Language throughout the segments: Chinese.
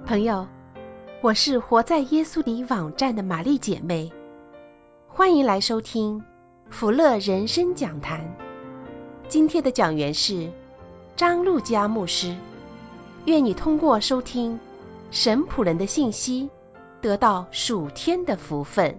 朋友，我是活在耶稣里网站的玛丽姐妹，欢迎来收听福乐人生讲坛。今天的讲员是张路加牧师，愿你通过收听神仆人的信息，得到属天的福分。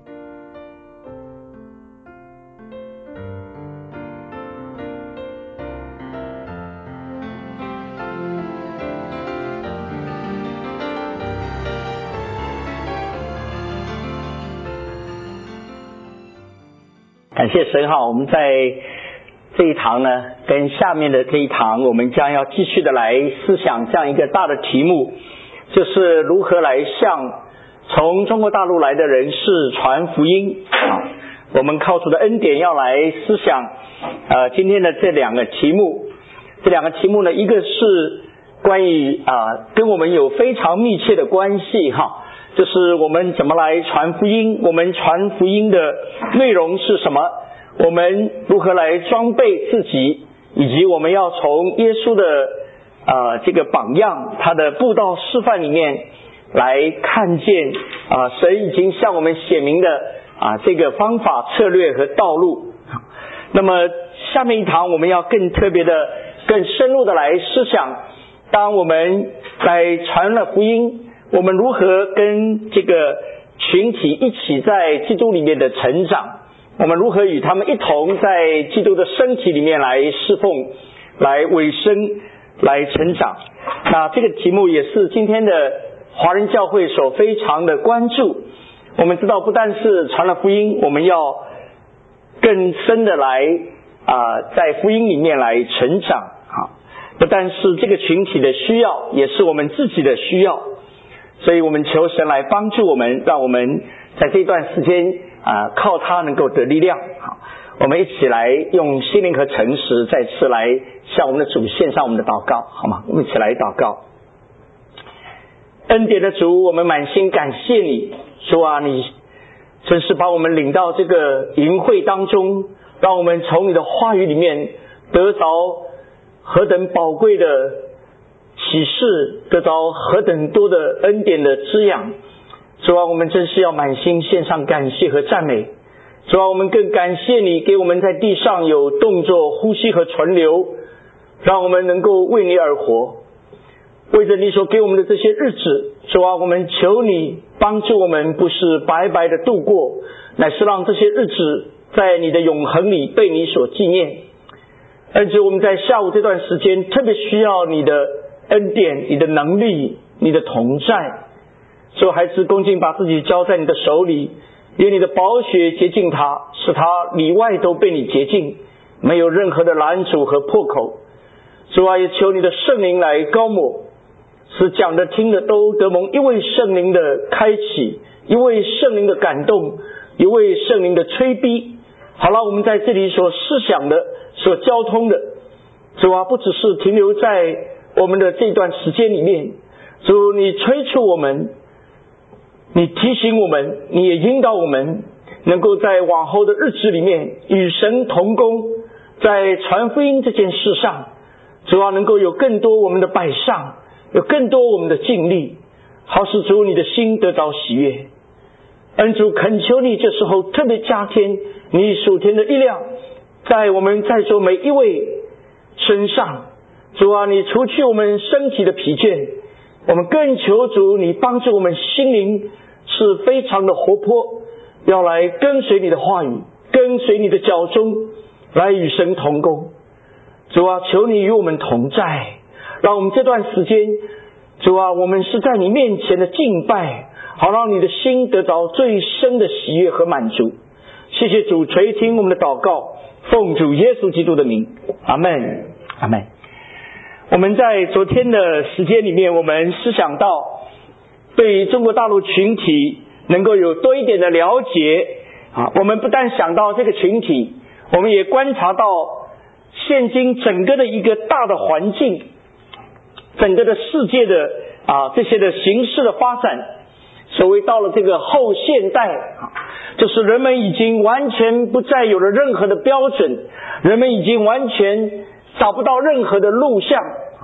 感谢神哈，我们在这一堂呢，跟下面的这一堂，我们将要继续的来思想这样一个大的题目，就是如何来向从中国大陆来的人士传福音啊。我们靠主的恩典要来思想今天的这两个题目。这两个题目呢，一个是关于跟我们有非常密切的关系哈。就是我们怎么来传福音，我们传福音的内容是什么，我们如何来装备自己，以及我们要从耶稣的这个榜样，他的布道示范里面来看见神已经向我们显明的这个方法策略和道路。那么下面一堂我们要更特别的更深入的来思想，当我们来传了福音，我们如何跟这个群体一起在基督里面的成长，我们如何与他们一同在基督的身体里面来侍奉，来委身，来成长。那这个题目也是今天的华人教会所非常的关注。我们知道不但是传了福音，我们要更深的来在福音里面来成长不但是这个群体的需要，也是我们自己的需要。所以我们求神来帮助我们，让我们在这段时间靠他能够得力量。好，我们一起来用心灵和诚实再次来向我们的主献上我们的祷告，好吗？我们一起来祷告。恩典的主，我们满心感谢你，主啊，你真是把我们领到这个营会当中，让我们从你的话语里面得着何等宝贵的启示，得着何等多的恩典的滋养。主啊，我们真是要满心献上感谢和赞美。主啊，我们更感谢你给我们在地上有动作、呼吸和存留，让我们能够为你而活。为着你所给我们的这些日子，主啊，我们求你帮助我们，不是白白的度过，乃是让这些日子在你的永恒里被你所纪念。而且我们在下午这段时间特别需要你的恩典，你的能力，你的同在。所以孩子恭敬把自己交在你的手里，愿你的宝血洁净他，使他里外都被你洁净，没有任何的拦阻和破口。主啊，也求你的圣灵来膏抹，使讲的听的都得蒙一位圣灵的开启，一位圣灵的感动，一位圣灵的催逼。好了，我们在这里所思想的，所交通的，主啊，不只是停留在我们的这段时间里面，主，你催促我们，你提醒我们，你也引导我们，能够在往后的日子里面与神同工，在传福音这件事上，主啊，能够有更多我们的摆上，有更多我们的尽力，好使主你的心得着喜悦。恩主，恳求你这时候特别加添你属天的力量，在我们在座每一位身上。主啊，你除去我们身体的疲倦，我们更求主你帮助我们心灵是非常的活泼，要来跟随你的话语，跟随你的脚踪，来与神同工。主啊，求你与我们同在，让我们这段时间，主啊，我们是在你面前的敬拜，好让你的心得着最深的喜悦和满足。谢谢主垂听我们的祷告，奉主耶稣基督的名，阿们，阿们。我们在昨天的时间里面，我们思想到对于中国大陆群体能够有多一点的了解我们不但想到这个群体，我们也观察到现今整个的一个大的环境，整个的世界的这些的形势的发展。所谓到了这个后现代就是人们已经完全不再有了任何的标准，人们已经完全找不到任何的录像，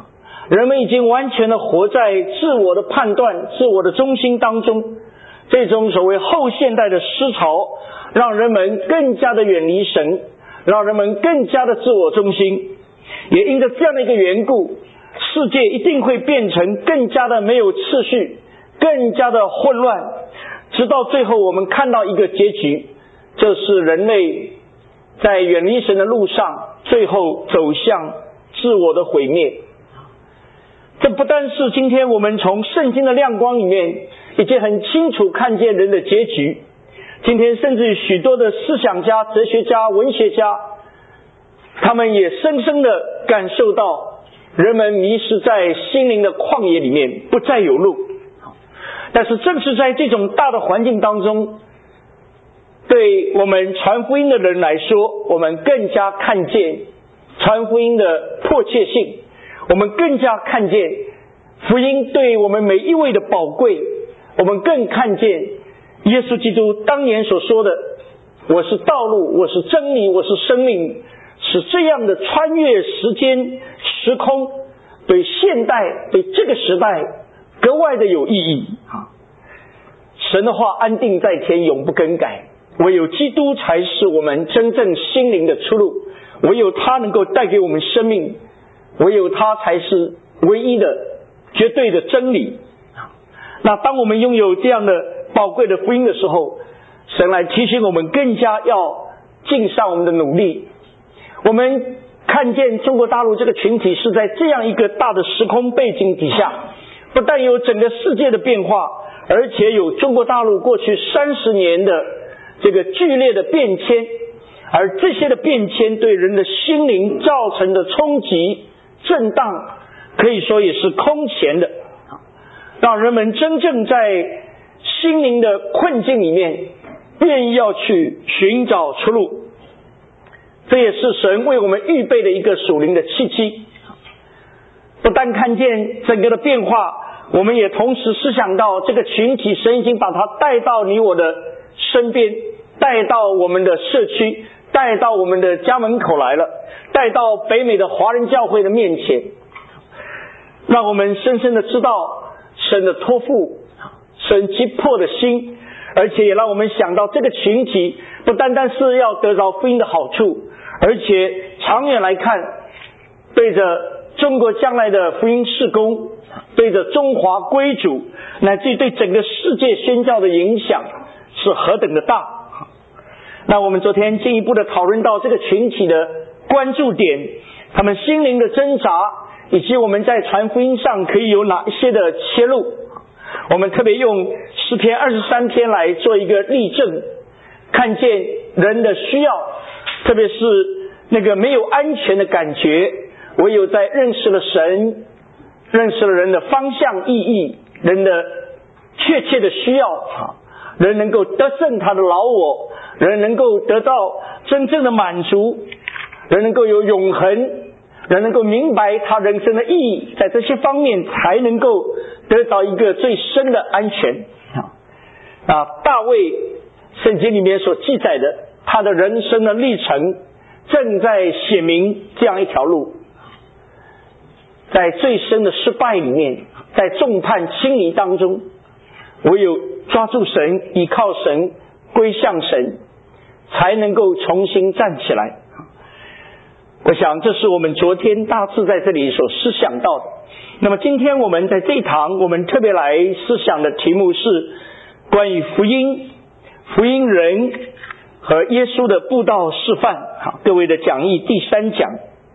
人们已经完全的活在自我的判断、自我的中心当中。这种所谓后现代的思潮，让人们更加的远离神，让人们更加的自我中心。也因着这样的一个缘故，世界一定会变成更加的没有秩序，更加的混乱，直到最后我们看到一个结局，这是人类在远离神的路上最后走向自我的毁灭。这不单是今天我们从圣经的亮光里面已经很清楚看见人的结局，今天甚至于许多的思想家、哲学家、文学家，他们也深深的感受到人们迷失在心灵的旷野里面，不再有路。但是正是在这种大的环境当中，对我们传福音的人来说，我们更加看见传福音的迫切性，我们更加看见福音对我们每一位的宝贵，我们更看见耶稣基督当年所说的，我是道路，我是真理，我是生命，使这样的穿越时间时空对现代，对这个时代格外的有意义。神的话安定在天，永不更改，唯有基督才是我们真正心灵的出路，唯有他能够带给我们生命，唯有他才是唯一的绝对的真理。那当我们拥有这样的宝贵的福音的时候，神来提醒我们更加要尽上我们的努力。我们看见中国大陆这个群体是在这样一个大的时空背景底下，不但有整个世界的变化，而且有中国大陆过去30年的这个剧烈的变迁，而这些的变迁对人的心灵造成的冲击震荡，可以说也是空前的，让人们真正在心灵的困境里面愿意要去寻找出路。这也是神为我们预备的一个属灵的契机。不但看见整个的变化，我们也同时思想到这个群体，神已经把它带到你我的身边，带到我们的社区，带到我们的家门口来了，带到北美的华人教会的面前，让我们深深的知道神的托付，神急迫的心，而且也让我们想到这个群体不单单是要得着福音的好处，而且长远来看，对着中国将来的福音事工，对着中华归主，乃至于对整个世界宣教的影响是何等的大。那我们昨天进一步的讨论到这个群体的关注点，他们心灵的挣扎，以及我们在传福音上可以有哪一些的切入。我们特别用诗篇23篇来做一个例证，看见人的需要，特别是那个没有安全的感觉，唯有在认识了神，认识了人的方向意义，人的确切的需要，人能够得胜他的老我，人能够得到真正的满足，人能够有永恒，人能够明白他人生的意义，在这些方面才能够得到一个最深的安全。大卫圣经里面所记载的他的人生的历程，正在写明这样一条路。在最深的失败里面，在众叛亲离当中，唯有抓住神，依靠神，归向神，才能够重新站起来。我想这是我们昨天大致在这里所思想到的。那么今天我们在这一堂，我们特别来思想的题目是关于福音、福音人和耶稣的布道示范。各位的讲义第3讲。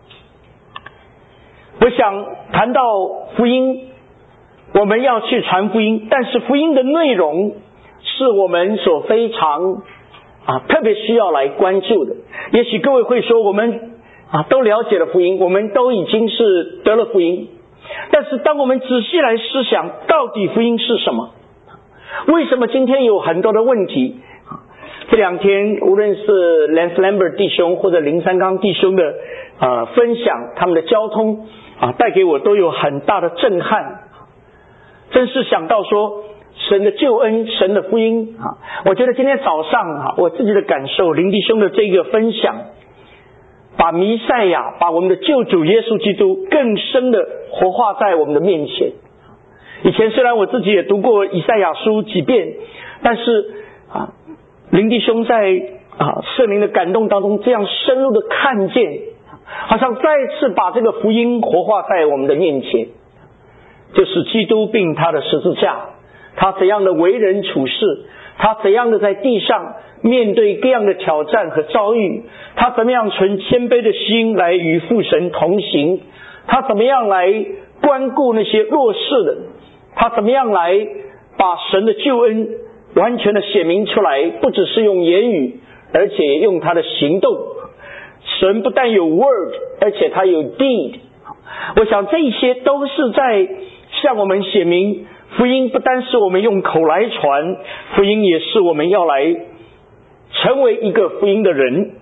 我想谈到福音，我们要去传福音，但是福音的内容是我们所非常特别需要来关注的。也许各位会说，我们都了解了福音，我们都已经是得了福音，但是当我们仔细来思想，到底福音是什么？为什么今天有很多的问题？这2天无论是 Lance Lambert 弟兄或者林三刚弟兄的分享，他们的交通带给我都有很大的震撼。真是想到说神的救恩，神的福音我觉得今天早上我自己的感受，林弟兄的这个分享把弥赛亚，把我们的救主耶稣基督更深的活化在我们的面前。以前虽然我自己也读过以赛亚书几遍，但是林弟兄在圣灵的感动当中这样深入的看见，好像再次把这个福音活化在我们的面前，就是基督并他的十字架，他怎样的为人处事，他怎样的在地上面对各样的挑战和遭遇，他怎么样存谦卑的心来与父神同行，他怎么样来关顾那些弱势的，他怎么样来把神的救恩完全的显明出来，不只是用言语，而且用他的行动。神不但有 word， 而且他有 deed。 我想这些都是在向我们显明，福音不单是我们用口来传，福音也是我们要来成为一个福音的人。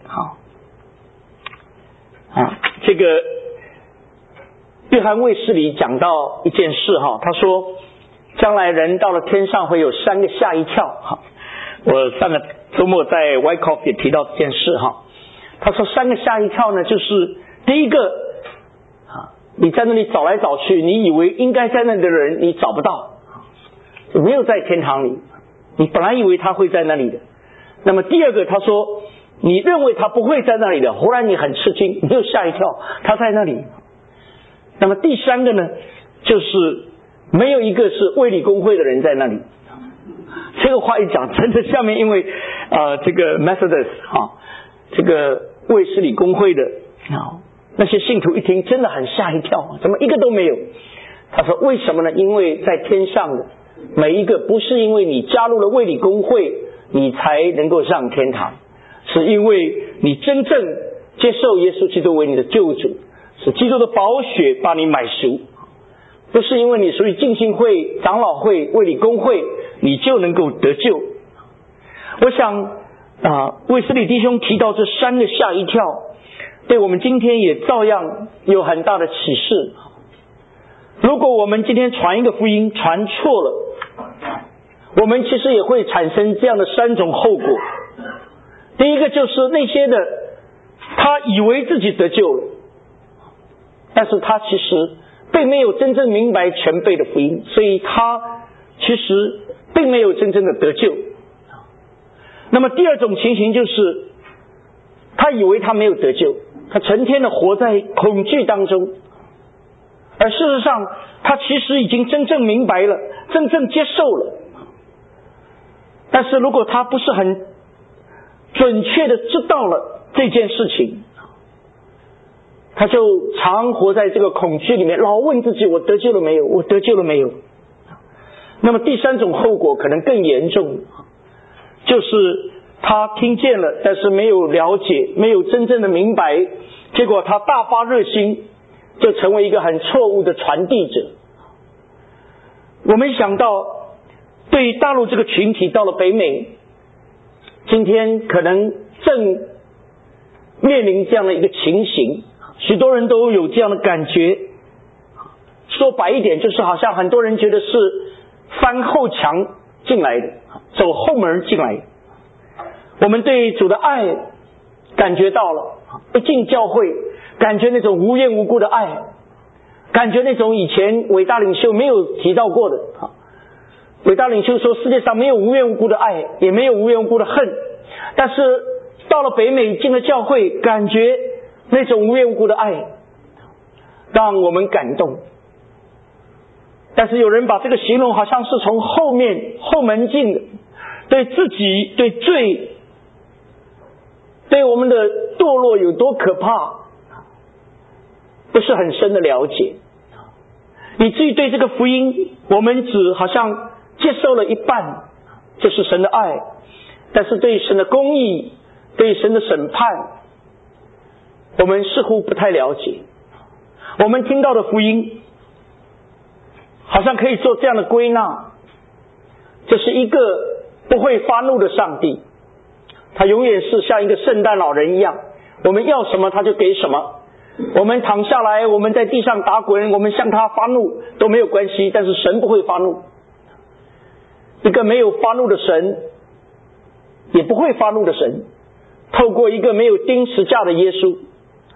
这个约翰卫斯理讲到一件事，他说将来人到了天上会有3个吓一跳。我上个周末在 Wyckoff 也提到这件事。他说3个吓一跳呢，就是第一个，你在那里找来找去，你以为应该在那里的人你找不到，没有在天堂里，你本来以为他会在那里的。那么第二个，他说你认为他不会在那里的，忽然你很吃惊，你又吓一跳，他在那里。那么第3个呢，就是没有一个是卫理公会的人在那里。这个话一讲，真的下面因为这个 Methodist 这个卫斯理公会的那些信徒一听真的很吓一跳，怎么一个都没有？他说为什么呢？因为在天上的每一个不是因为你加入了卫理公会你才能够上天堂，是因为你真正接受耶稣基督为你的救主，是基督的宝血把你买赎，不是因为你属于浸信会、长老会、卫理公会你就能够得救。我想卫斯理弟兄提到这3个吓一跳，对我们今天也照样有很大的启示。如果我们今天传一个福音传错了，我们其实也会产生这样的3种后果。第一个就是那些的他以为自己得救了，但是他其实并没有真正明白全备的福音，所以他其实并没有真正的得救。那么第二种情形就是他以为他没有得救，他成天的活在恐惧当中，而事实上他其实已经真正明白了，真正接受了。但是如果他不是很准确的知道了这件事情，他就常活在这个恐惧里面，老问自己我得救了没有，我得救了没有。那么第3种后果可能更严重，就是他听见了，但是没有了解，没有真正的明白，结果他大发热心，就成为一个很错误的传递者。我们想到对于大陆这个群体到了北美，今天可能正面临这样的一个情形，许多人都有这样的感觉。说白一点，就是好像很多人觉得是翻后墙进来的，走后门进来的。我们对主的爱感觉到了，一进教会感觉那种无缘无故的爱，感觉那种以前伟大领袖没有提到过的。伟大领袖说世界上没有无缘无故的爱，也没有无缘无故的恨，但是到了北美进了教会，感觉那种无缘无故的爱让我们感动。但是有人把这个形容好像是从后门进的，对自己、对罪、对我们的堕落有多可怕不是很深的了解，以至于对这个福音我们只好像接受了一半，就是神的爱，但是对神的公义、对神的审判我们似乎不太了解。我们听到的福音好像可以做这样的归纳，就是一个不会发怒的上帝，他永远是像一个圣诞老人一样，我们要什么他就给什么，我们躺下来，我们在地上打滚，我们向他发怒都没有关系，但是神不会发怒。一个没有发怒的神，也不会发怒的神，透过一个没有钉十架的耶稣，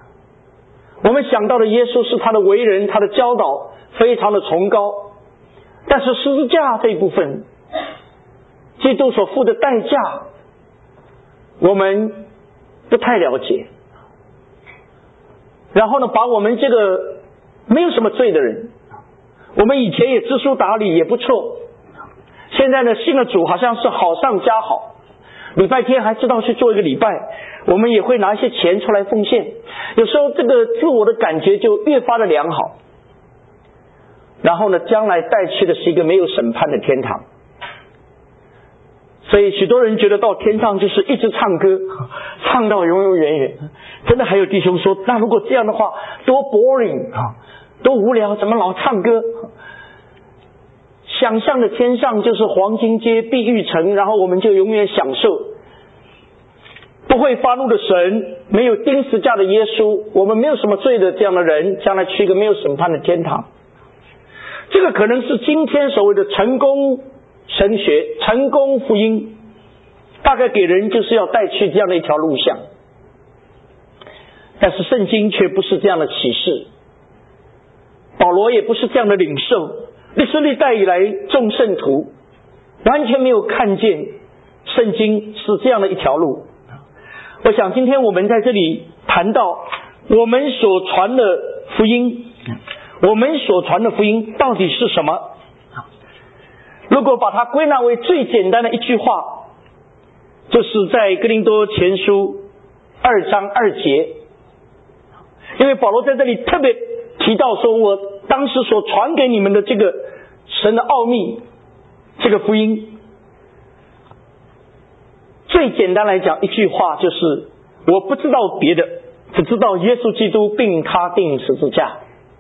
我们想到的耶稣是他的为人，他的教导非常的崇高，但是十字架这一部分，基督所付的代价，我们不太了解。然后呢，把我们这个没有什么罪的人，我们以前也知书达理也不错，现在呢信了主好像是好上加好，礼拜天还知道去做一个礼拜，我们也会拿一些钱出来奉献，有时候这个自我的感觉就越发的良好，然后呢将来带去的是一个没有审判的天堂。所以许多人觉得到天上就是一直唱歌，唱到永永远远。真的还有弟兄说，那如果这样的话多 boring 多无聊，怎么老唱歌？想象的天上就是黄金街碧玉城，然后我们就永远享受不会发怒的神，没有钉十架的耶稣，我们没有什么罪的这样的人，将来去一个没有审判的天堂。这个可能是今天所谓的成功神学、成功福音，大概给人就是要带去这样的一条路向。但是圣经却不是这样的启示，保罗也不是这样的领受，历史历代以来众圣徒完全没有看见圣经是这样的一条路。我想今天我们在这里谈到我们所传的福音，我们所传的福音到底是什么？如果把它归纳为最简单的一句话，就是在哥林多前书2章2节，因为保罗在这里特别提到说，我当时所传给你们的这个神的奥秘，这个福音，最简单来讲一句话就是，我不知道别的，只知道耶稣基督并他钉十字架。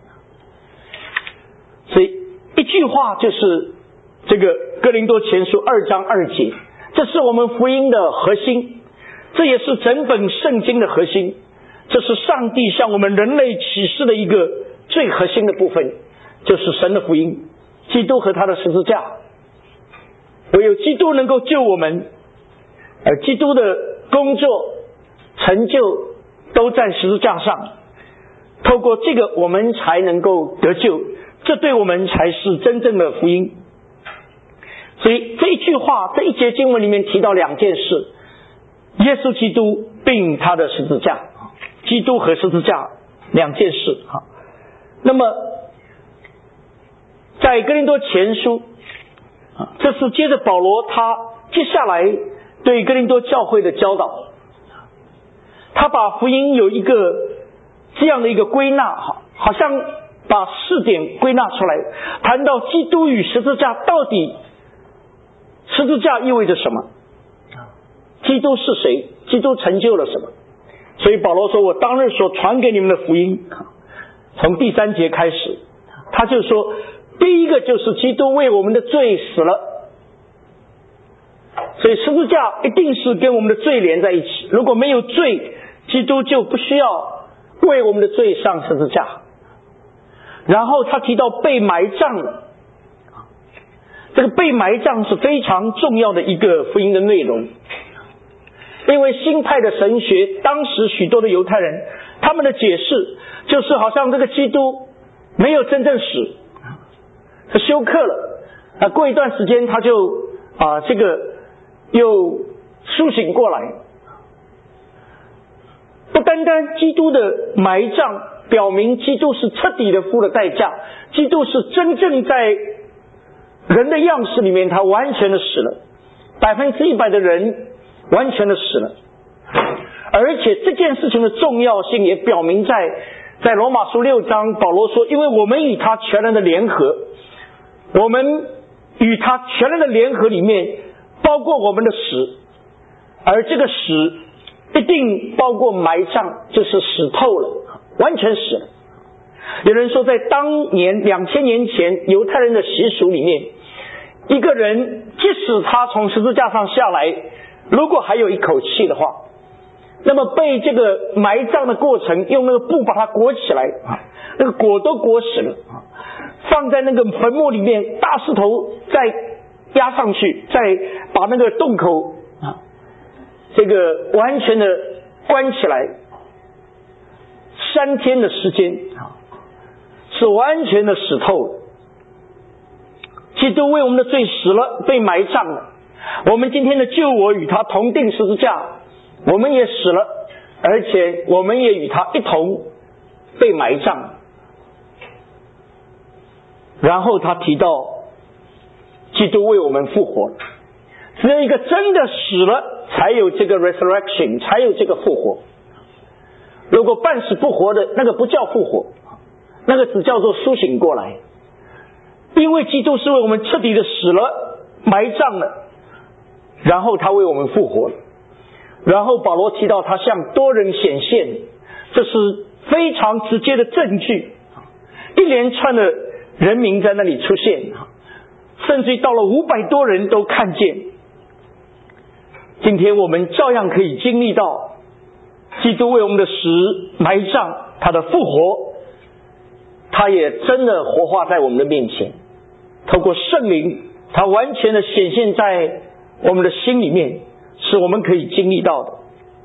所以一句话就是这个哥林多前书2章2节，这是我们福音的核心，这也是整本圣经的核心，这是上帝向我们人类启示的一个最核心的部分，就是神的福音，基督和他的十字架。唯有基督能够救我们，而基督的工作成就都在十字架上，透过这个我们才能够得救，这对我们才是真正的福音。所以这一句话，这一节经文里面提到两件事，耶稣基督并他的十字架，基督和十字架两件事。那么在哥林多前书，这是接着保罗他接下来对哥林多教会的教导，他把福音有一个这样的一个归纳，好像把4点归纳出来，谈到基督与十字架到底十字架意味着什么，基督是谁，基督成就了什么。所以保罗说，我当日所传给你们的福音，从第3节开始，他就说第一个就是基督为我们的罪死了，所以十字架一定是跟我们的罪连在一起，如果没有罪，基督就不需要为我们的罪上十字架。然后他提到被埋葬，这个被埋葬是非常重要的一个福音的内容，因为新派的神学，当时许多的犹太人他们的解释就是好像这个基督没有真正死，他休克了，过一段时间他就这个又苏醒过来。不单单基督的埋葬表明基督是彻底的付了代价，基督是真正在人的样式里面他完全的死了，100%的人完全的死了。而且这件事情的重要性也表明在罗马书6章，保罗说，因为我们与他全然的联合，我们与他全然的联合里面包括我们的死，而这个死一定包括埋葬，就是死透了，完全死了。有人说在当年2000年前犹太人的习俗里面，一个人即使他从十字架上下来，如果还有一口气的话，那么被这个埋葬的过程用那个布把它裹起来，那个裹都裹死了，放在那个坟墓里面，大石头再压上去，再把那个洞口这个完全的关起来， 3天的时间是完全的死透了。基督为我们的罪死了，被埋葬了。我们今天的救我与他同定十字架，我们也死了，而且我们也与他一同被埋葬。然后他提到基督为我们复活，只有一个真的死了才有这个 resurrection， 才有这个复活。如果半死不活的，那个不叫复活，那个只叫做苏醒过来。因为基督是为我们彻底的死了，埋葬了，然后他为我们复活了。然后保罗提到他向多人显现，这是非常直接的证据，一连串的人名在那里出现，甚至于到了500多人都看见。今天我们照样可以经历到基督为我们的死埋葬，他的复活，他也真的活化在我们的面前，透过圣灵，他完全的显现在我们的心里面，是我们可以经历到的。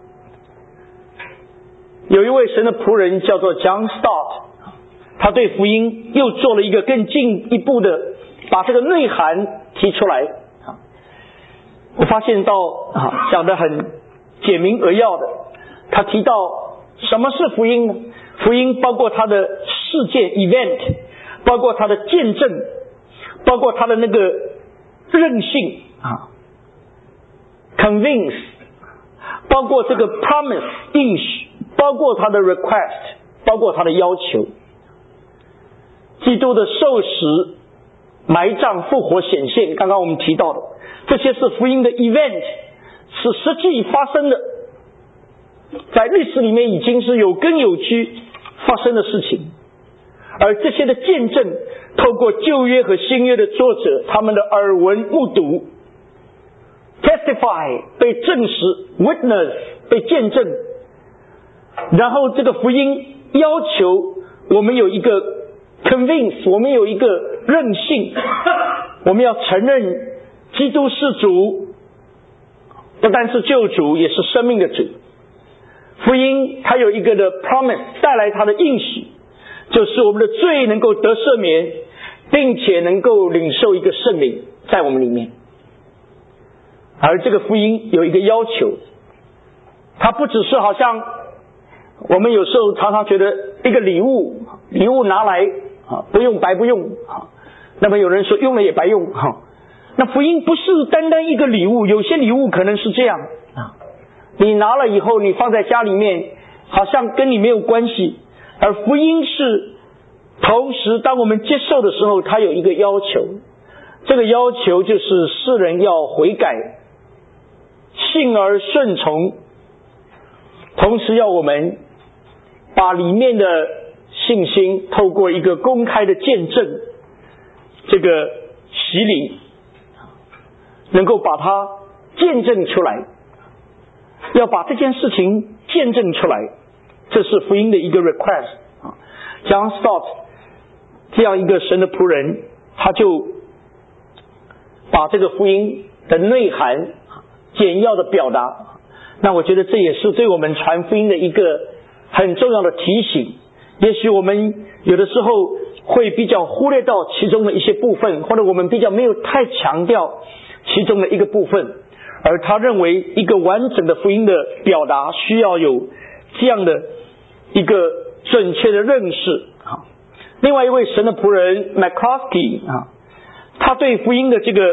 有一位神的仆人叫做 John Stott， 他对福音又做了一个更进一步的，把这个内涵提出来。我发现到讲得很简明扼要的，他提到什么是福音呢？福音包括他的事件 event， 包括他的见证，包括他的那个韧性convince， 包括这个 promise 应许，包括他的 request， 包括他的要求。基督的受死、埋葬、复活、显现，刚刚我们提到的，这些是福音的 event， 是实际发生的，在历史里面已经是有根有据发生的事情。而这些的见证，透过旧约和新约的作者他们的耳闻目睹 testify 被证实 witness 被见证，然后这个福音要求我们有一个 convince， 我们有一个韧性，我们要承认基督是主，不但是救主，也是生命的主。福音它有一个的 promise， 带来它的应许，就是我们的罪能够得赦免，并且能够领受一个圣灵在我们里面。而这个福音有一个要求，它不只是好像我们有时候常常觉得一个礼物拿来不用白不用，那么有人说用了也白用。那福音不是单单一个礼物，有些礼物可能是这样，你拿了以后你放在家里面好像跟你没有关系，而福音是同时当我们接受的时候，它有一个要求，这个要求就是世人要悔改，信而顺从，同时要我们把里面的信心透过一个公开的见证，这个洗礼能够把它见证出来，要把这件事情见证出来，这是福音的一个 request。 John Stott 这样一个神的仆人，他就把这个福音的内涵简要的表达，那我觉得这也是对我们传福音的一个很重要的提醒。也许我们有的时候会比较忽略到其中的一些部分，或者我们比较没有太强调其中的一个部分，而他认为一个完整的福音的表达需要有这样的一个准确的认识。另外一位神的仆人 McCloskey 他对福音的这个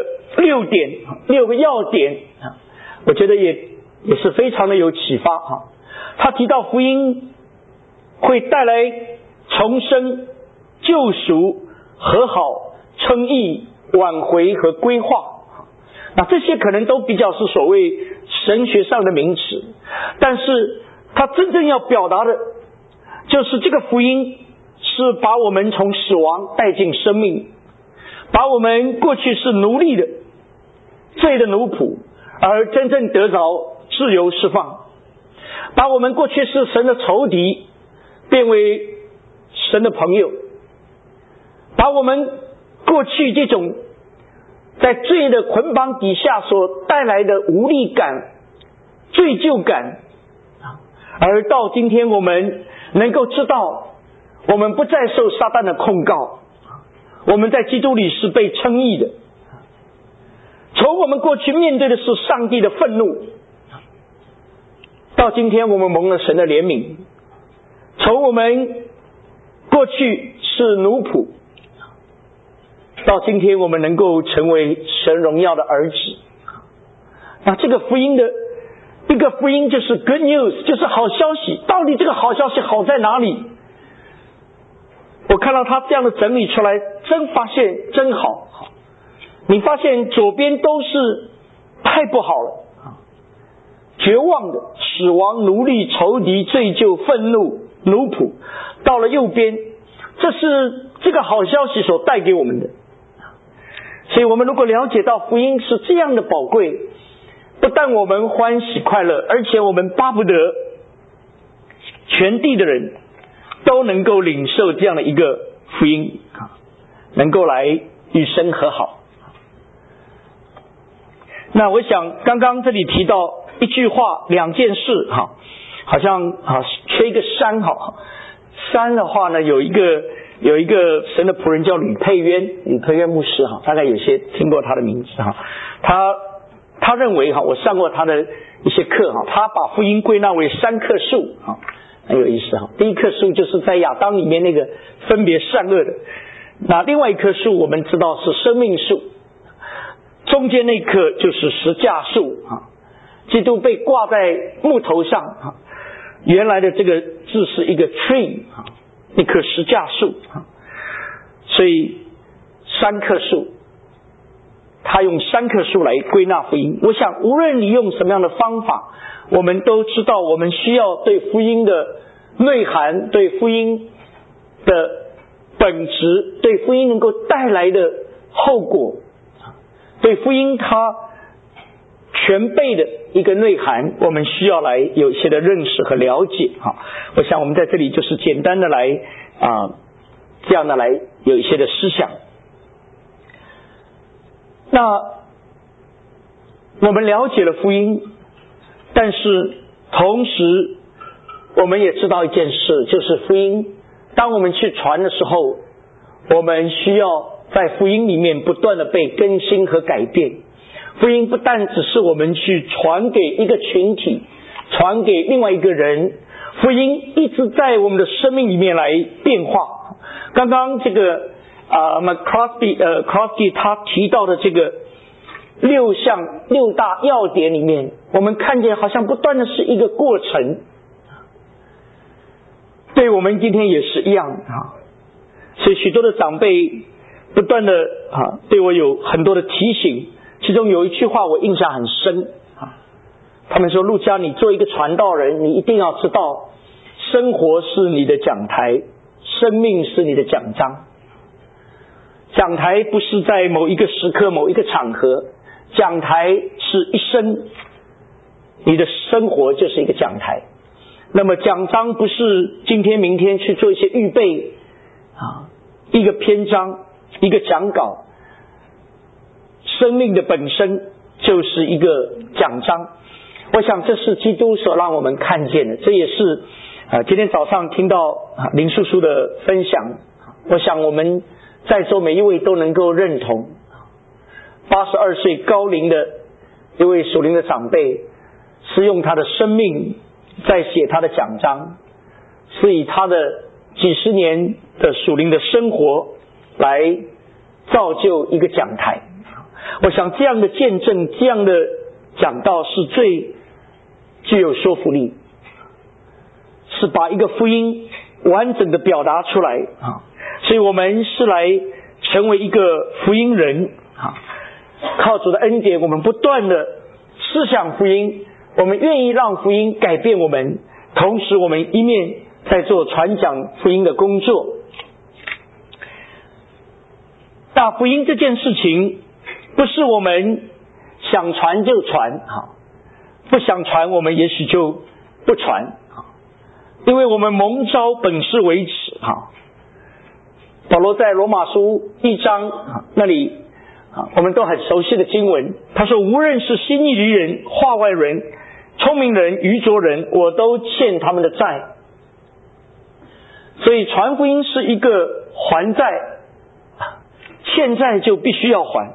6个要点，我觉得也是非常的有启发。他提到福音会带来重生、救赎、和好、称义、挽回和规划。那这些可能都比较是所谓神学上的名词，但是他真正要表达的就是这个福音是把我们从死亡带进生命，把我们过去是奴隶的罪的奴仆，而真正得着自由释放，把我们过去是神的仇敌变为神的朋友，把我们过去这种在罪的捆绑底下所带来的无力感、罪疚感，而到今天我们能够知道我们不再受撒旦的控告，我们在基督里是被称义的。从我们过去面对的是上帝的愤怒，到今天我们蒙了神的怜悯。从我们过去是奴仆，到今天我们能够成为神荣耀的儿子。那这个福音的一个福音就是 good news， 就是好消息。到底这个好消息好在哪里？我看到他这样的整理出来，真发现真好。你发现左边都是太不好了，绝望的、死亡、奴隶、仇敌、罪疚、愤怒、奴仆。到了右边，这是这个好消息所带给我们的。所以我们如果了解到福音是这样的宝贵，不但我们欢喜快乐，而且我们巴不得全地的人都能够领受这样的一个福音，能够来与神和好。那我想刚刚这里提到一句话两件事，好像缺一个山。山的话呢，有一个神的仆人叫吕佩渊牧师，大概有些听过他的名字。他认为，我上过他的一些课，他把福音归纳为3棵树，很有意思。第一棵树就是在亚当里面那个分别善恶的，那另外一棵树我们知道是生命树，中间那棵就是十架树，基督被挂在木头上，原来的这个字是一个 tree， 一棵十架树，所以3棵树，他用3棵树来归纳福音。我想无论你用什么样的方法，我们都知道我们需要对福音的内涵，对福音的本质，对福音能够带来的后果，对福音它全备的一个内涵，我们需要来有一些的认识和了解。我想我们在这里就是简单的来这样的来有一些的思想。那我们了解了福音，但是同时我们也知道一件事，就是福音当我们去传的时候，我们需要在福音里面不断的被更新和改变。福音不但只是我们去传给一个群体，传给另外一个人，福音一直在我们的生命里面来变化。刚刚这个Crosby 他提到的这个6大要点里面，我们看见好像不断的是一个过程，对我们今天也是一样。所以许多的长辈不断的对我有很多的提醒，其中有一句话我印象很深，他们说，陆家，你做一个传道人，你一定要知道，生活是你的讲台，生命是你的讲章。讲台不是在某一个时刻某一个场合，讲台是一生，你的生活就是一个讲台。那么讲章不是今天明天去做一些预备一个篇章一个讲稿，生命的本身就是一个讲章。我想这是基督所让我们看见的，这也是今天早上听到林叔叔的分享，我想我们在座每一位都能够认同。82岁高龄的一位属灵的长辈，是用他的生命在写他的讲章，是以他的几十年的属灵的生活来造就一个讲台。我想这样的见证，这样的讲道是最具有说服力，是把一个福音完整的表达出来。所以我们是来成为一个福音人，靠主的恩典，我们不断的思想福音，我们愿意让福音改变我们，同时我们一面在做传讲福音的工作。大福音这件事情不是我们想传就传，不想传我们也许就不传，因为我们蒙召本是为耻。保罗在罗马书1章那里我们都很熟悉的经文，他说，无论是希利尼人、化外人、聪明人、愚拙人，我都欠他们的债。 所以传福音是一个还债，欠债就必须要还。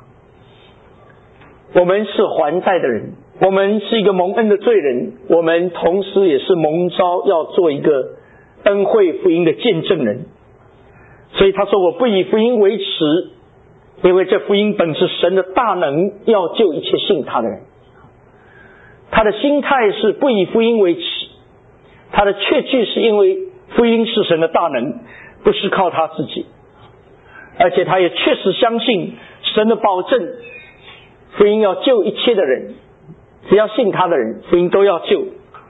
我们是还债的人，我们是一个蒙恩的罪人，我们同时也是蒙召要做一个恩惠福音的见证人。所以他说，我不以福音为耻，因为这福音本是神的大能，要救一切信他的人。他的心态是不以福音为耻，他的确据是因为福音是神的大能，不是靠他自己，而且他也确实相信神的保证，福音要救一切的人，只要信他的人，福音都要救。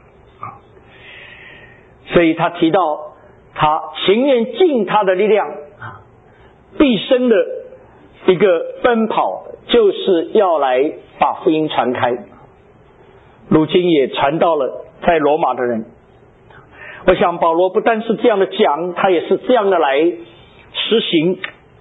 所以他提到他情愿尽他的力量，毕生的一个奔跑，就是要来把福音传开。如今也传到了在罗马的人。我想保罗不单是这样的讲，他也是这样的来实行。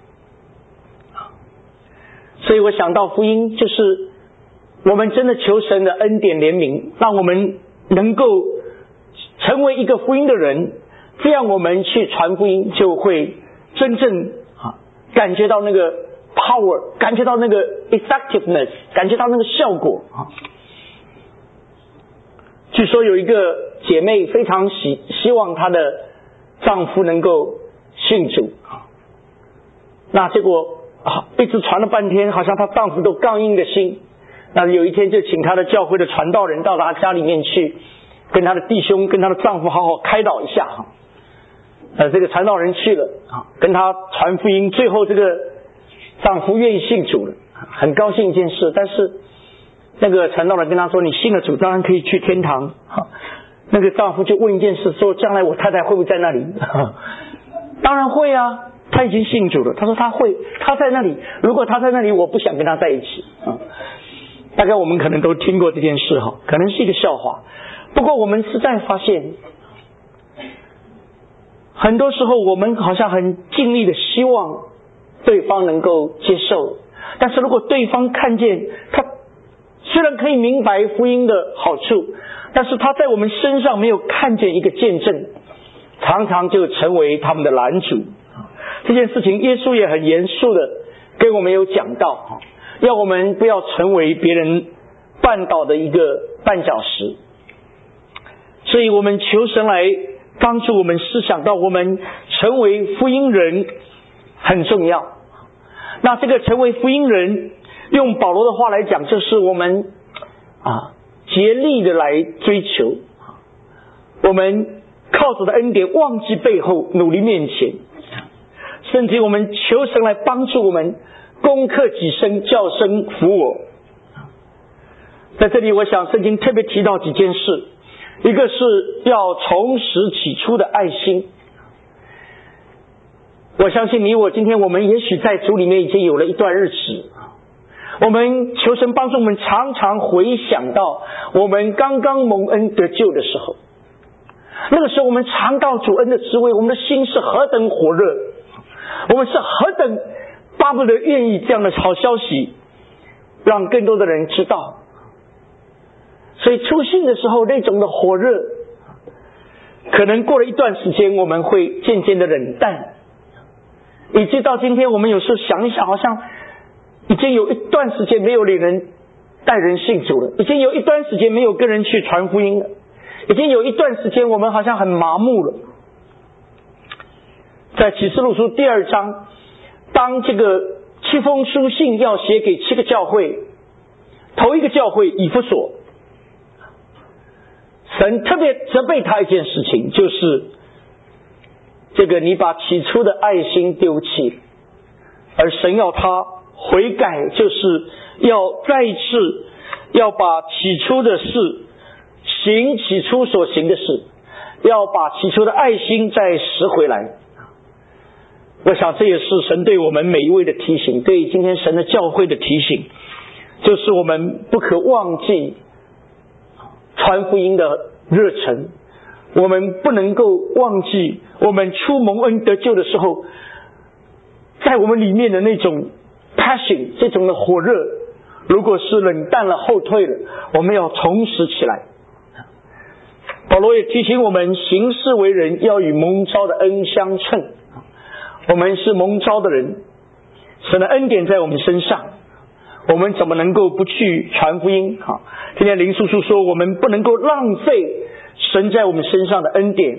所以我想到福音就是我们真的求神的恩典怜悯，让我们能够成为一个福音的人，这样我们去传福音就会真正感觉到那个 power， 感觉到那个 effectiveness， 感觉到那个效果。据说有一个姐妹非常希望她的丈夫能够信主，那结果一直传了半天，好像她丈夫都刚硬的心。那有一天就请她的教会的传道人到她家里面去，跟她的弟兄跟她的丈夫好好开导一下。这个传道人去了，跟她传福音，最后这个丈夫愿意信主了，很高兴一件事。但是那个传道人跟她说，你信了主当然可以去天堂。那个丈夫就问一件事，说将来我太太会不会在那里？当然会啊，他已经信主了。他说他会，他在那里，如果他在那里，我不想跟他在一起。大概我们可能都听过这件事，可能是一个笑话。不过我们实在发现，很多时候我们好像很尽力的希望对方能够接受，但是如果对方看见他虽然可以明白福音的好处，但是他在我们身上没有看见一个见证，常常就成为他们的拦阻。这件事情耶稣也很严肃的跟我们有讲到，要我们不要成为别人绊倒的一个绊脚石。所以我们求神来帮助我们思想到我们成为福音人很重要。那这个成为福音人，用保罗的话来讲，就是我们竭力的来追求，我们靠着的恩典忘记背后，努力面前，甚至我们求神来帮助我们攻克己身，叫身服我。在这里我想圣经特别提到几件事，一个是要重拾起初的爱心。我相信你我今天我们也许在主里面已经有了一段日子，我们求神帮助我们常常回想到我们刚刚蒙恩得救的时候，那个时候我们尝到主恩的滋味，我们的心是何等火热，我们是何等巴不得愿意这样的好消息让更多的人知道。所以初信的时候那种的火热，可能过了一段时间我们会渐渐的冷淡，以至到今天我们有时候想一想，好像已经有一段时间没有领人带人信主了，已经有一段时间没有跟人去传福音了，已经有一段时间我们好像很麻木了。在启示录书第2章，当这个7封书信要写给7个教会，头一个教会以弗所，神特别责备他一件事情，就是这个你把起初的爱心丢弃，而神要他悔改，就是要再一次要把起初的事行起初所行的事，要把起初的爱心再拾回来。我想这也是神对我们每一位的提醒，对今天神的教会的提醒，就是我们不可忘记传福音的热忱，我们不能够忘记我们初蒙恩得救的时候，在我们里面的那种 passion， 这种的火热，如果是冷淡了后退了，我们要重拾起来。 保罗也提醒我们，行事为人要与蒙召的恩相称。我们是蒙召的人，神的恩典在我们身上，我们怎么能够不去传福音？今天林叔叔说，我们不能够浪费神在我们身上的恩典，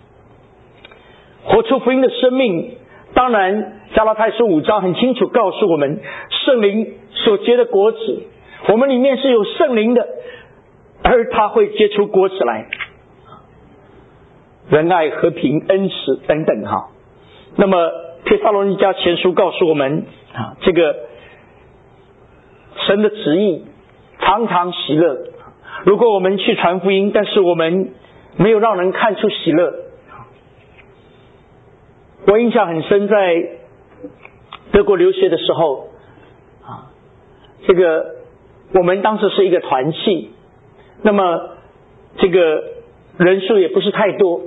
活出福音的生命。当然加拉太书5章很清楚告诉我们，圣灵所结的果子，我们里面是有圣灵的，而它会结出果子来，仁爱、和平、恩慈等等。那么帖撒罗尼迦前书告诉我们，这个神的旨意常常喜乐。如果我们去传福音，但是我们没有让人看出喜乐。我印象很深，在德国留学的时候，这个我们当时是一个团契，那么这个人数也不是太多，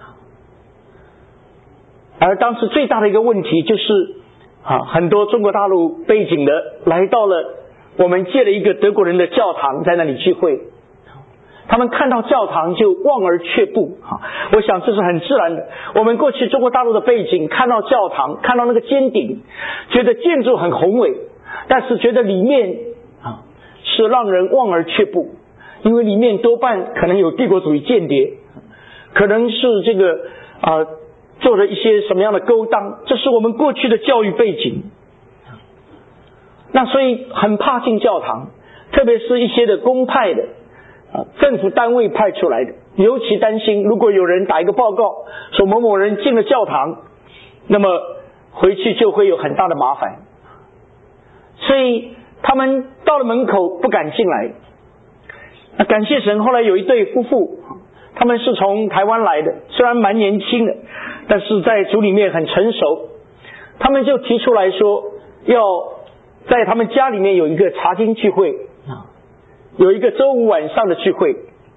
而当时最大的一个问题就是很多中国大陆背景的来到了我们借了一个德国人的教堂，在那里聚会，他们看到教堂就望而却步。我想这是很自然的，我们过去中国大陆的背景，看到教堂，看到那个尖顶，觉得建筑很宏伟，但是觉得里面是让人望而却步，因为里面多半可能有帝国主义间谍，可能是这个做了一些什么样的勾当，这是我们过去的教育背景。那所以很怕进教堂，特别是一些的公派的政府单位派出来的，尤其担心如果有人打一个报告说某某人进了教堂，那么回去就会有很大的麻烦，所以他们到了门口不敢进来。那感谢神，后来有一对夫妇，他们是从台湾来的，虽然蛮年轻的，但是在主里面很成熟，他们就提出来说要在他们家里面有一个查经聚会，有一个周五晚上的聚会。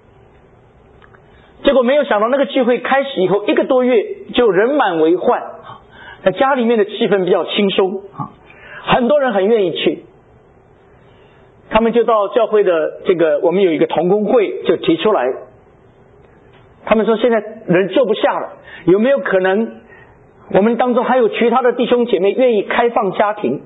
结果没有想到那个聚会开始以后1个多月就人满为患，在家里面的气氛比较轻松，很多人很愿意去。他们就到教会的这个我们有一个同工会就提出来，他们说现在人坐不下了，有没有可能我们当中还有其他的弟兄姐妹愿意开放家庭？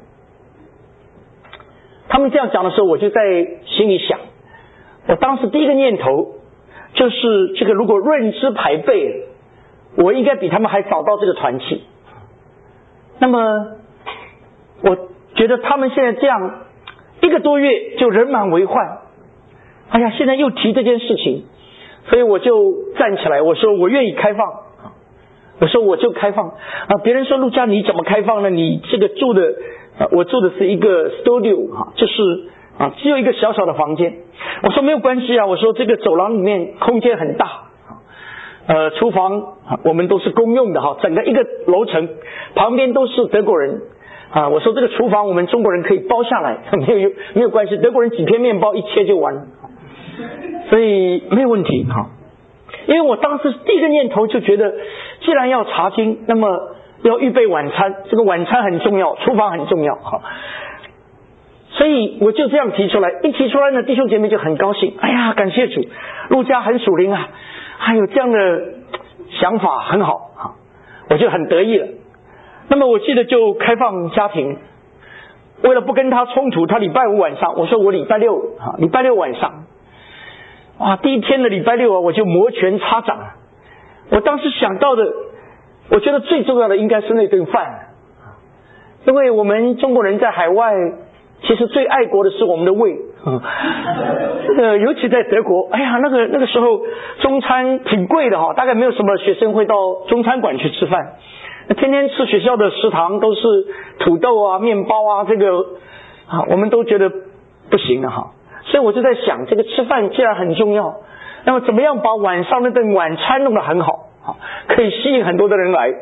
他们这样讲的时候，我就在心里想，我当时第一个念头就是这个如果论资排辈，我应该比他们还早到这个团契。那么我觉得他们现在这样1个多月就人满为患，哎呀，现在又提这件事情，所以我就站起来，我说我愿意开放，我说我就开放。别人说陆家你怎么开放呢？你这个住的我住的是一个 studio， 就是只有一个小小的房间。我说没有关系啊，我说这个走廊里面空间很大，厨房我们都是公用的整个一个楼层旁边都是德国人我说这个厨房我们中国人可以包下来，没有关系，德国人几片面包一切就完了，所以没有问题。因为我当时第一个念头就觉得，既然要查经，那么要预备晚餐，这个晚餐很重要，厨房很重要，所以我就这样提出来。一提出来呢，弟兄姐妹就很高兴，哎呀，感谢主，陆家很属灵啊，还有这样的想法很好，我就很得意了。那么我记得就开放家庭，为了不跟他冲突，他礼拜5晚上，我说我礼拜六晚上，第一天的礼拜6我就摩拳擦掌。我当时想到的，我觉得最重要的应该是那顿饭，因为我们中国人在海外其实最爱国的是我们的胃，尤其在德国，哎呀，那个时候中餐挺贵的大概没有什么学生会到中餐馆去吃饭，天天吃学校的食堂都是土豆啊、面包啊，这个我们都觉得不行的所以我就在想，这个吃饭既然很重要，那么怎么样把晚上那顿晚餐弄得很好，可以吸引很多的人来。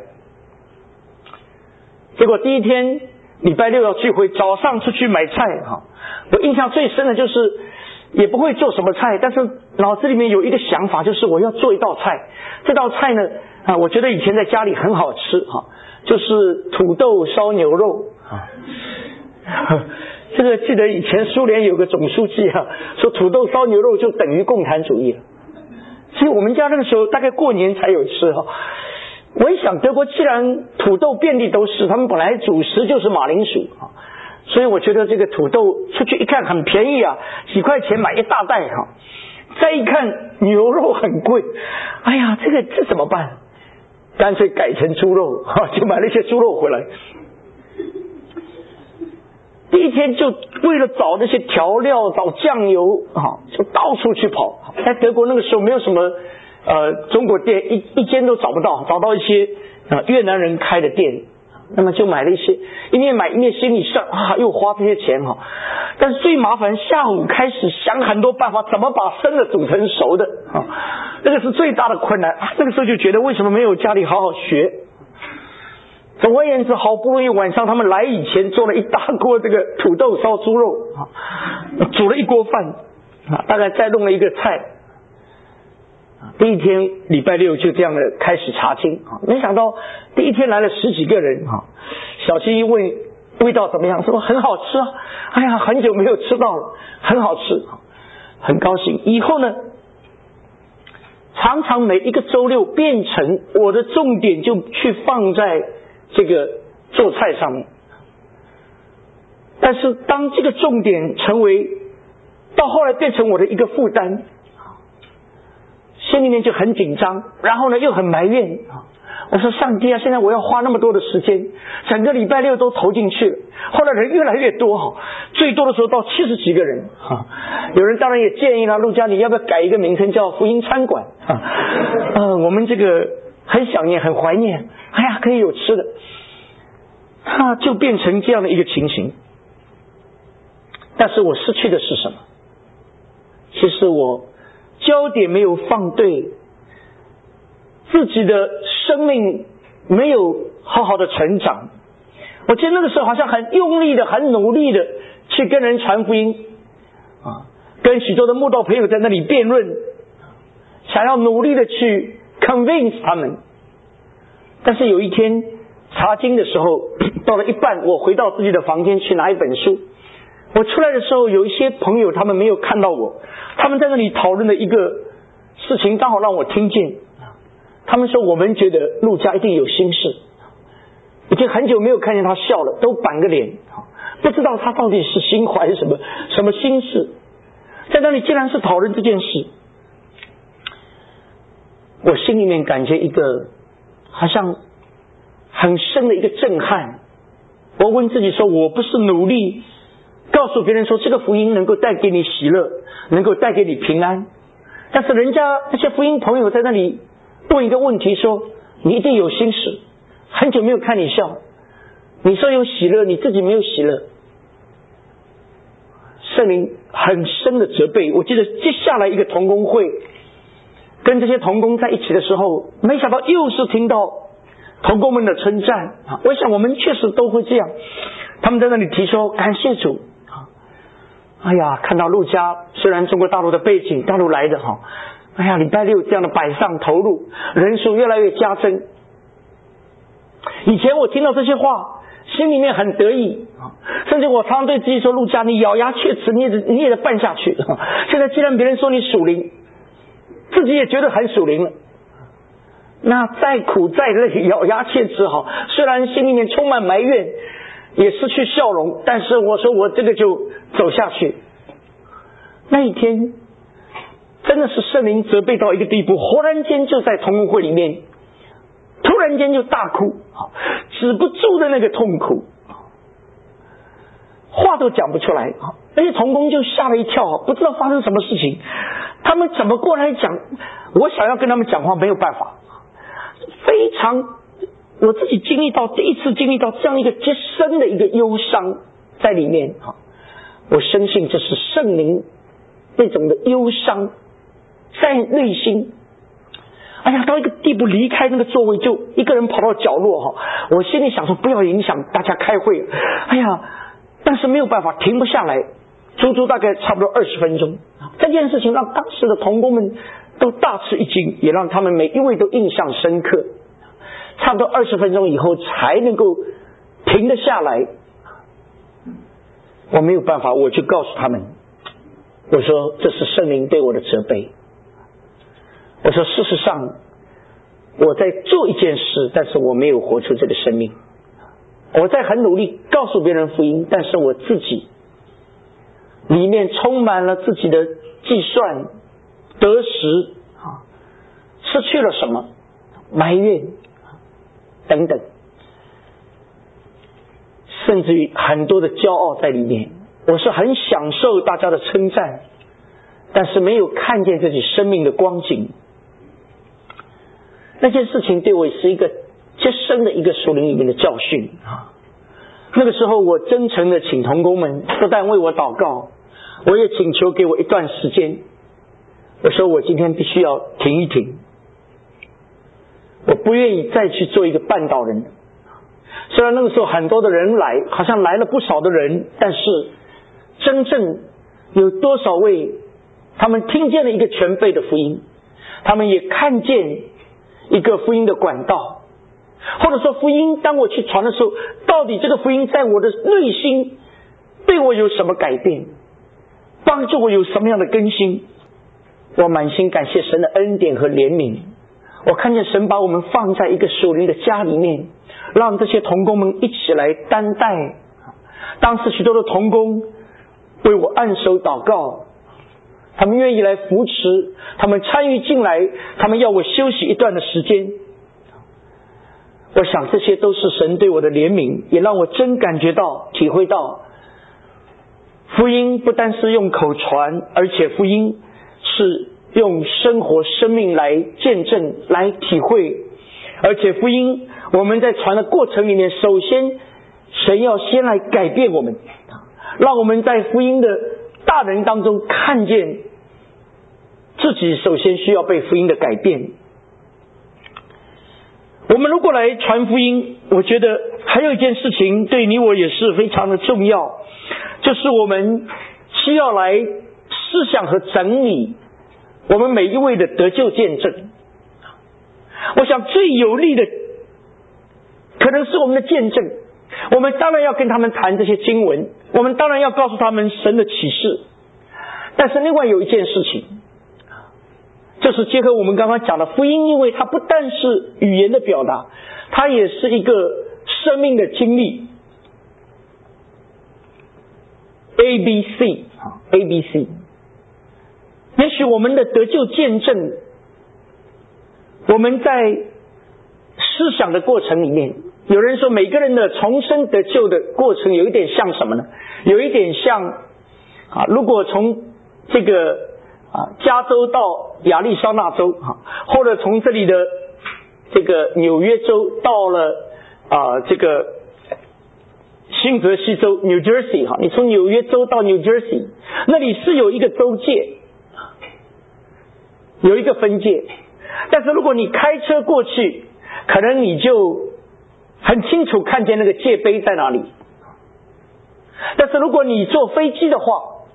结果第一天礼拜6要聚会，早上出去买菜我印象最深的就是也不会做什么菜，但是脑子里面有一个想法，就是我要做一道菜。这道菜呢我觉得以前在家里很好吃就是土豆烧牛肉这个记得以前苏联有个总书记说土豆烧牛肉就等于共产主义了， 所以我们家那个时候大概过年才有吃哈。我一想，德国既然土豆遍地都是，他们本来主食就是马铃薯啊，所以我觉得这个土豆出去一看很便宜啊，几块钱买一大袋哈。再一看牛肉很贵，哎呀，这怎么办？干脆改成猪肉哈，就买了一些猪肉回来。第一天就为了找那些调料、找酱油啊，就到处去跑。在德国那个时候没有什么中国店，一间都找不到，找到一些越南人开的店，那么就买了一些，一面买一面心里想啊，又花这些钱哈。但是最麻烦，下午开始想很多办法，怎么把生的煮成熟的啊，这个是最大的困难啊。那个时候就觉得为什么没有家里好好学。总而言之，好不容易晚上他们来以前做了一大锅这个土豆烧猪肉啊，煮了一锅饭啊，大概再弄了一个菜。第一天礼拜六就这样的开始查经啊，没想到第一天来了10几个人啊。小七一问味道怎么样，说很好吃啊，哎呀，很久没有吃到了，很好吃，很高兴。以后呢，常常每一个周六变成我的重点就去放在这个做菜上面，但是当这个重点成为到后来变成我的一个负担，心里面就很紧张，然后呢又很埋怨。我说上帝啊，现在我要花那么多的时间，整个礼拜六都投进去了。后来人越来越多，最多的时候到70几个人。有人当然也建议了，陆家你要不要改一个名称叫福音餐馆我们这个很想念很怀念，哎呀可以有吃的，就变成这样的一个情形。但是我失去的是什么？其实我焦点没有放对，自己的生命没有好好的成长。我记得那个时候好像很用力的很努力的去跟人传福音跟许多的慕道朋友在那里辩论，想要努力的去 convince 他们。但是有一天查经的时候，到了一半，我回到自己的房间去拿一本书，我出来的时候，有一些朋友他们没有看到我，他们在那里讨论的一个事情刚好让我听见。他们说我们觉得陆家一定有心事，已经很久没有看见他笑了，都板个脸，不知道他到底是心怀什么心事。在那里竟然是讨论这件事，我心里面感觉一个好像很深的一个震撼。我问自己说，我不是努力告诉别人说这个福音能够带给你喜乐，能够带给你平安，但是人家那些福音朋友在那里问一个问题说，你一定有心事，很久没有看你笑，你说有喜乐，你自己没有喜乐。圣灵很深的责备。我记得接下来一个同工会，跟这些同工在一起的时候，没想到又是听到同工们的称赞。我想我们确实都会这样，他们在那里提说感谢主，哎呀，看到陆家虽然中国大陆的背景，大陆来的哎呀，礼拜六这样的摆上投入，人数越来越加增。以前我听到这些话，心里面很得意，甚至我常常对自己说，陆家你咬牙切齿，你也得办下去。现在既然别人说你属灵，自己也觉得很属灵了，那再苦再累，咬牙切齿虽然心里面充满埋怨，也失去笑容，但是我说我这个就走下去。那一天真的是圣灵责备到一个地步，忽然间就在同工会里面突然间就大哭，止不住的那个痛苦，话都讲不出来。而且同工就吓了一跳，不知道发生什么事情，他们怎么过来讲，我想要跟他们讲话没有办法，非常我自己第一次经历到这样一个极深的一个忧伤在里面。我深信这是圣灵那种的忧伤在内心。哎呀，到一个地步离开那个座位，就一个人跑到角落我心里想说不要影响大家开会。哎呀，但是没有办法，停不下来，足足大概差不多20分钟。这件事情让当时的同工们都大吃一惊，也让他们每一位都印象深刻。差不多20分钟以后才能够停得下来。我没有办法，我就告诉他们，我说这是圣灵对我的责备。 我说事实上我在做一件事，但是我没有活出这个生命。我在很努力告诉别人福音，但是我自己里面充满了自己的计算、得失，失去了什么，埋怨等等，甚至于很多的骄傲在里面。我是很享受大家的称赞，但是没有看见自己生命的光景。那件事情对我也是一个切身的一个属灵里面的教训。那个时候我真诚的请同工们不但为我祷告，我也请求给我一段时间。我说我今天必须要停一停，我不愿意再去做一个绊倒人。虽然那个时候很多的人来，好像来了不少的人，但是真正有多少位他们听见了一个全备的福音，他们也看见一个福音的管道，或者说福音当我去传的时候，到底这个福音在我的内心对我有什么改变，帮助我有什么样的更新。我满心感谢神的恩典和怜悯。我看见神把我们放在一个属灵的家里面，让这些同工们一起来担待。当时许多的同工为我按手祷告，他们愿意来扶持，他们参与进来，他们要我休息一段的时间。我想这些都是神对我的怜悯，也让我真感觉到体会到福音不单是用口传，而且福音是用生活生命来见证来体会。而且福音我们在传的过程里面，首先神要先来改变我们，让我们在福音的大人当中看见自己首先需要被福音的改变。我们如果来传福音，我觉得还有一件事情对你我也是非常的重要，就是我们需要来思想和整理我们每一位的得救见证。我想最有力的可能是我们的见证，我们当然要跟他们谈这些经文，我们当然要告诉他们神的启示，但是另外有一件事情，就是结合我们刚刚讲的福音，因为它不但是语言的表达，它也是一个生命的经历。ABC。也许我们的得救见证，我们在思想的过程里面，有人说每个人的重生得救的过程有一点像什么呢？有一点像如果从这个加州到亚利桑那州，或者从这里的这个纽约州到了这个新泽西州 New Jersey， 你从纽约州到 New Jersey， 那里是有一个州界，有一个分界。但是如果你开车过去，可能你就很清楚看见那个界碑在哪里。但是如果你坐飞机的话，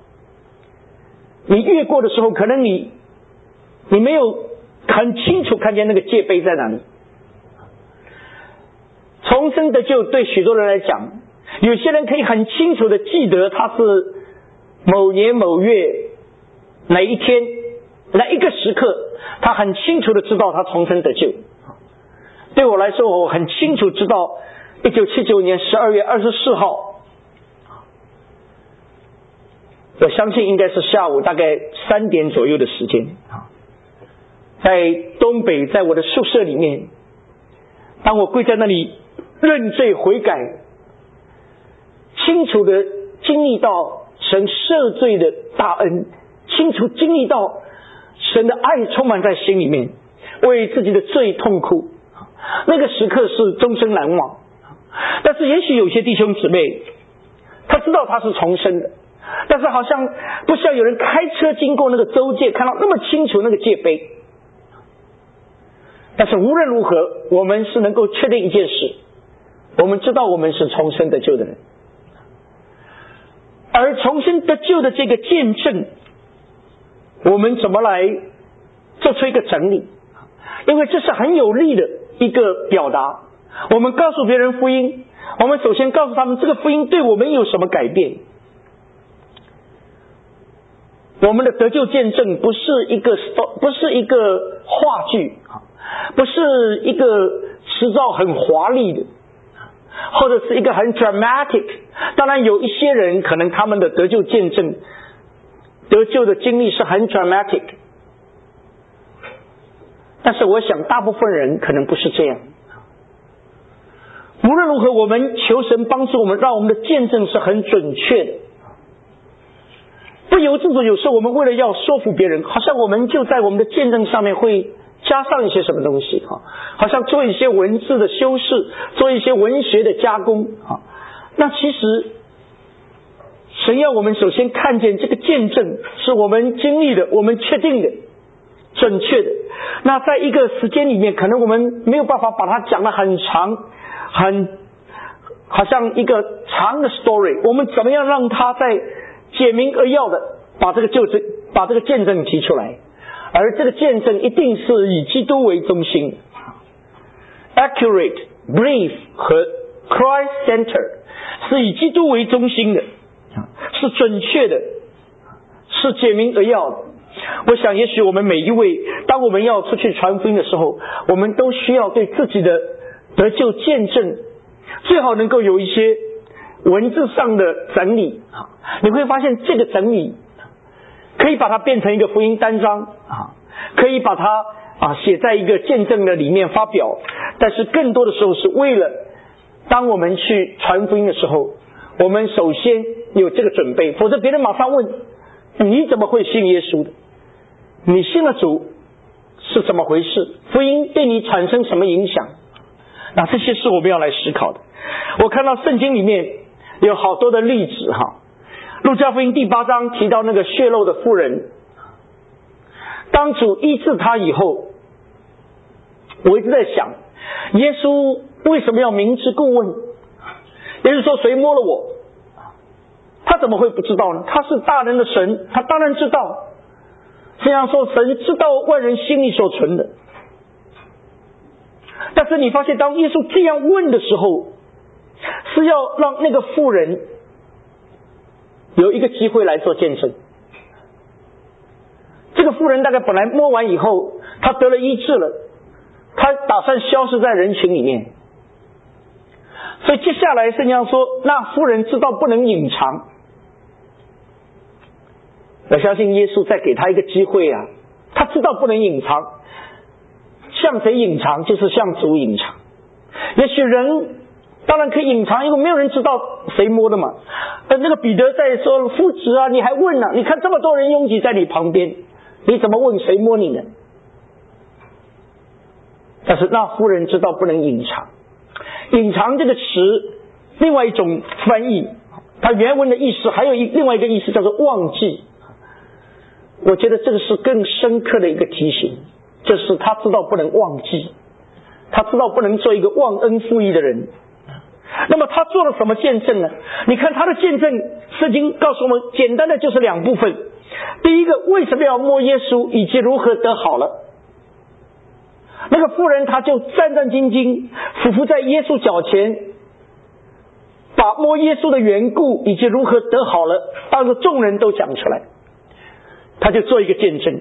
你越过的时候，可能你没有很清楚看见那个界碑在哪里。重生得救对许多人来讲，有些人可以很清楚的记得他是某年某月哪一天哪一个时刻，他很清楚的知道他重生得救。对我来说，我很清楚知道1979年12月24号，我相信应该是下午大概3点左右的时间，在东北，在我的宿舍里面，当我跪在那里认罪悔改，清楚的经历到神赦罪的大恩，清楚经历到神的爱充满在心里面，为自己的罪痛哭，那个时刻是终生难忘。但是也许有些弟兄姊妹，他知道他是重生的，但是好像不像有人开车经过那个州界看到那么清楚那个界碑。但是无论如何，我们是能够确定一件事，我们知道我们是重生得救的人。而重生得救的这个见证，我们怎么来做出一个整理？因为这是很有力的一个表达。我们告诉别人福音，我们首先告诉他们这个福音对我们有什么改变。 我们的得救见证不是一个话剧，不是一个词藻很华丽的，或者是一个很 dramatic。 当然有一些人可能他们的得救见证得救的经历是很 dramatic， 但是我想大部分人可能不是这样。无论如何，我们求神帮助我们，让我们的见证是很准确的。不由自主，有时候我们为了要说服别人，好像我们就在我们的见证上面会加上一些什么东西，好像做一些文字的修饰，做一些文学的加工。那其实神要我们首先看见这个见证是我们经历的，我们确定的，准确的。那在一个时间里面，可能我们没有办法把它讲得很长，好像一个长的 story， 我们怎么样让它在简明扼要的把这个见证提出来，而这个见证一定是以基督为中心 accurate, brief 和 Christ-centered， 是以基督为中心的，是准确的，是简明扼要的。我想也许我们每一位，当我们要出去传福音的时候，我们都需要对自己的得救见证最好能够有一些文字上的整理。你会发现这个整理可以把它变成一个福音单章，可以把它写在一个见证的里面发表，但是更多的时候是为了当我们去传福音的时候，我们首先有这个准备，否则别人马上问你怎么会信耶稣的，你信了主是怎么回事，福音对你产生什么影响。那这些是我们要来思考的。我看到圣经里面有好多的例子，路加福音第8章提到那个血漏的妇人，当主医治他以后，我一直在想，耶稣为什么要明知故问？耶稣说谁摸了我，他怎么会不知道呢？他是大能的神，他当然知道。这样说，神知道万人心里所存的。但是你发现当耶稣这样问的时候，是要让那个妇人有一个机会来做见证。这个妇人大概本来摸完以后她得了医治了，她打算消失在人群里面，所以接下来圣经上说那妇人知道不能隐藏。我相信耶稣在给他一个机会啊，他知道不能隐藏，向谁隐藏就是向主隐藏。也许人当然可以隐藏，因为没有人知道谁摸的嘛。那个彼得在说夫子啊，你还问啊，你看这么多人拥挤在你旁边，你怎么问谁摸你呢？但是那妇人知道不能隐藏。隐藏这个词另外一种翻译，它原文的意思还有另外一个意思叫做忘记。我觉得这个是更深刻的一个提醒，就是他知道不能忘记，他知道不能做一个忘恩负义的人。那么他做了什么见证呢？你看他的见证，圣经告诉我们简单的就是2部分。第一个，为什么要摸耶稣以及如何得好了。那个妇人她就战战兢兢俯伏在耶稣脚前，把摸耶稣的缘故以及如何得好了当着众人都讲出来，他就做一个见证。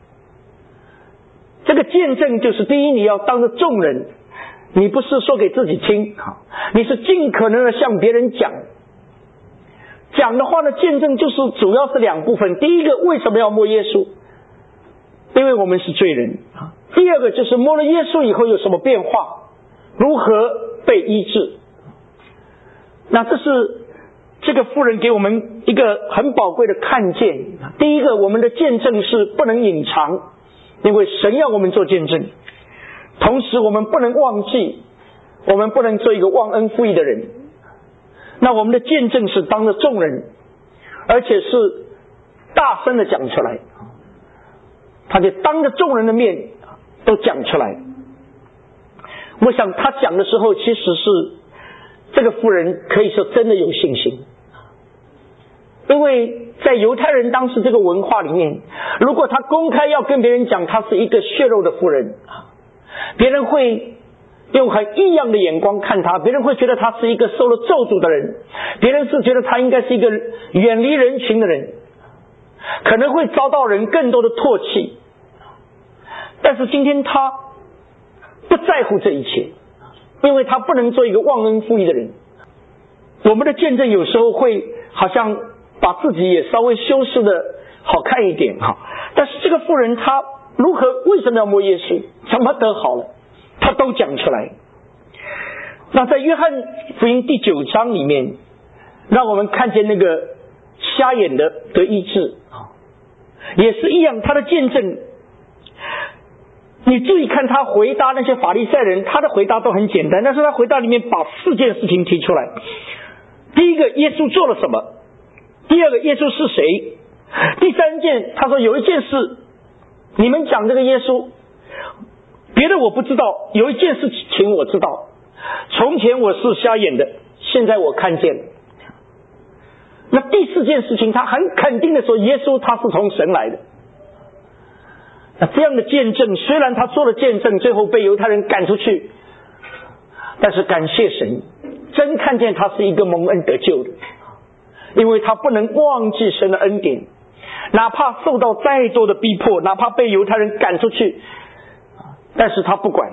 这个见证就是第一，你要当着众人，你不是说给自己听，你是尽可能的向别人讲。讲的话呢，见证就是主要是2部分。第一个，为什么要摸耶稣？因为我们是罪人。第二个就是摸了耶稣以后有什么变化，如何被医治。那这是这个妇人给我们一个很宝贵的看见。第一个，我们的见证是不能隐藏，因为神要我们做见证。同时我们不能忘记，我们不能做一个忘恩负义的人。那我们的见证是当着众人，而且是大声的讲出来，他就当着众人的面都讲出来。我想他讲的时候，其实是这个妇人可以说真的有信心。因为在犹太人当时这个文化里面，如果他公开要跟别人讲他是一个血肉的妇人，别人会用很异样的眼光看他，别人会觉得他是一个受了咒诅的人，别人是觉得他应该是一个远离人群的人。 可能会遭到人更多的唾弃。但是今天他不在乎这一切，因为他不能做一个忘恩负义的人。我们的见证有时候会好像把自己也稍微修饰的好看一点哈，但是这个妇人她为什么要摸耶稣，怎么得好了，她都讲出来。那在约翰福音第9章里面，让我们看见那个瞎眼的得医治，也是一样，他的见证。你注意看他回答那些法利赛人，他的回答都很简单，但是他回答里面把4件事情提出来。第一个，耶稣做了什么；第二个，耶稣是谁；第3件，他说有一件事，你们讲这个耶稣，别的我不知道，有一件事情我知道，从前我是瞎眼的，现在我看见了。那第4件事情，他很肯定的说，耶稣他是从神来的。那这样的见证，虽然他做了见证，最后被犹太人赶出去，但是感谢神，真看见他是一个蒙恩得救的，因为他不能忘记神的恩典，哪怕受到再多的逼迫，哪怕被犹太人赶出去，但是他不管。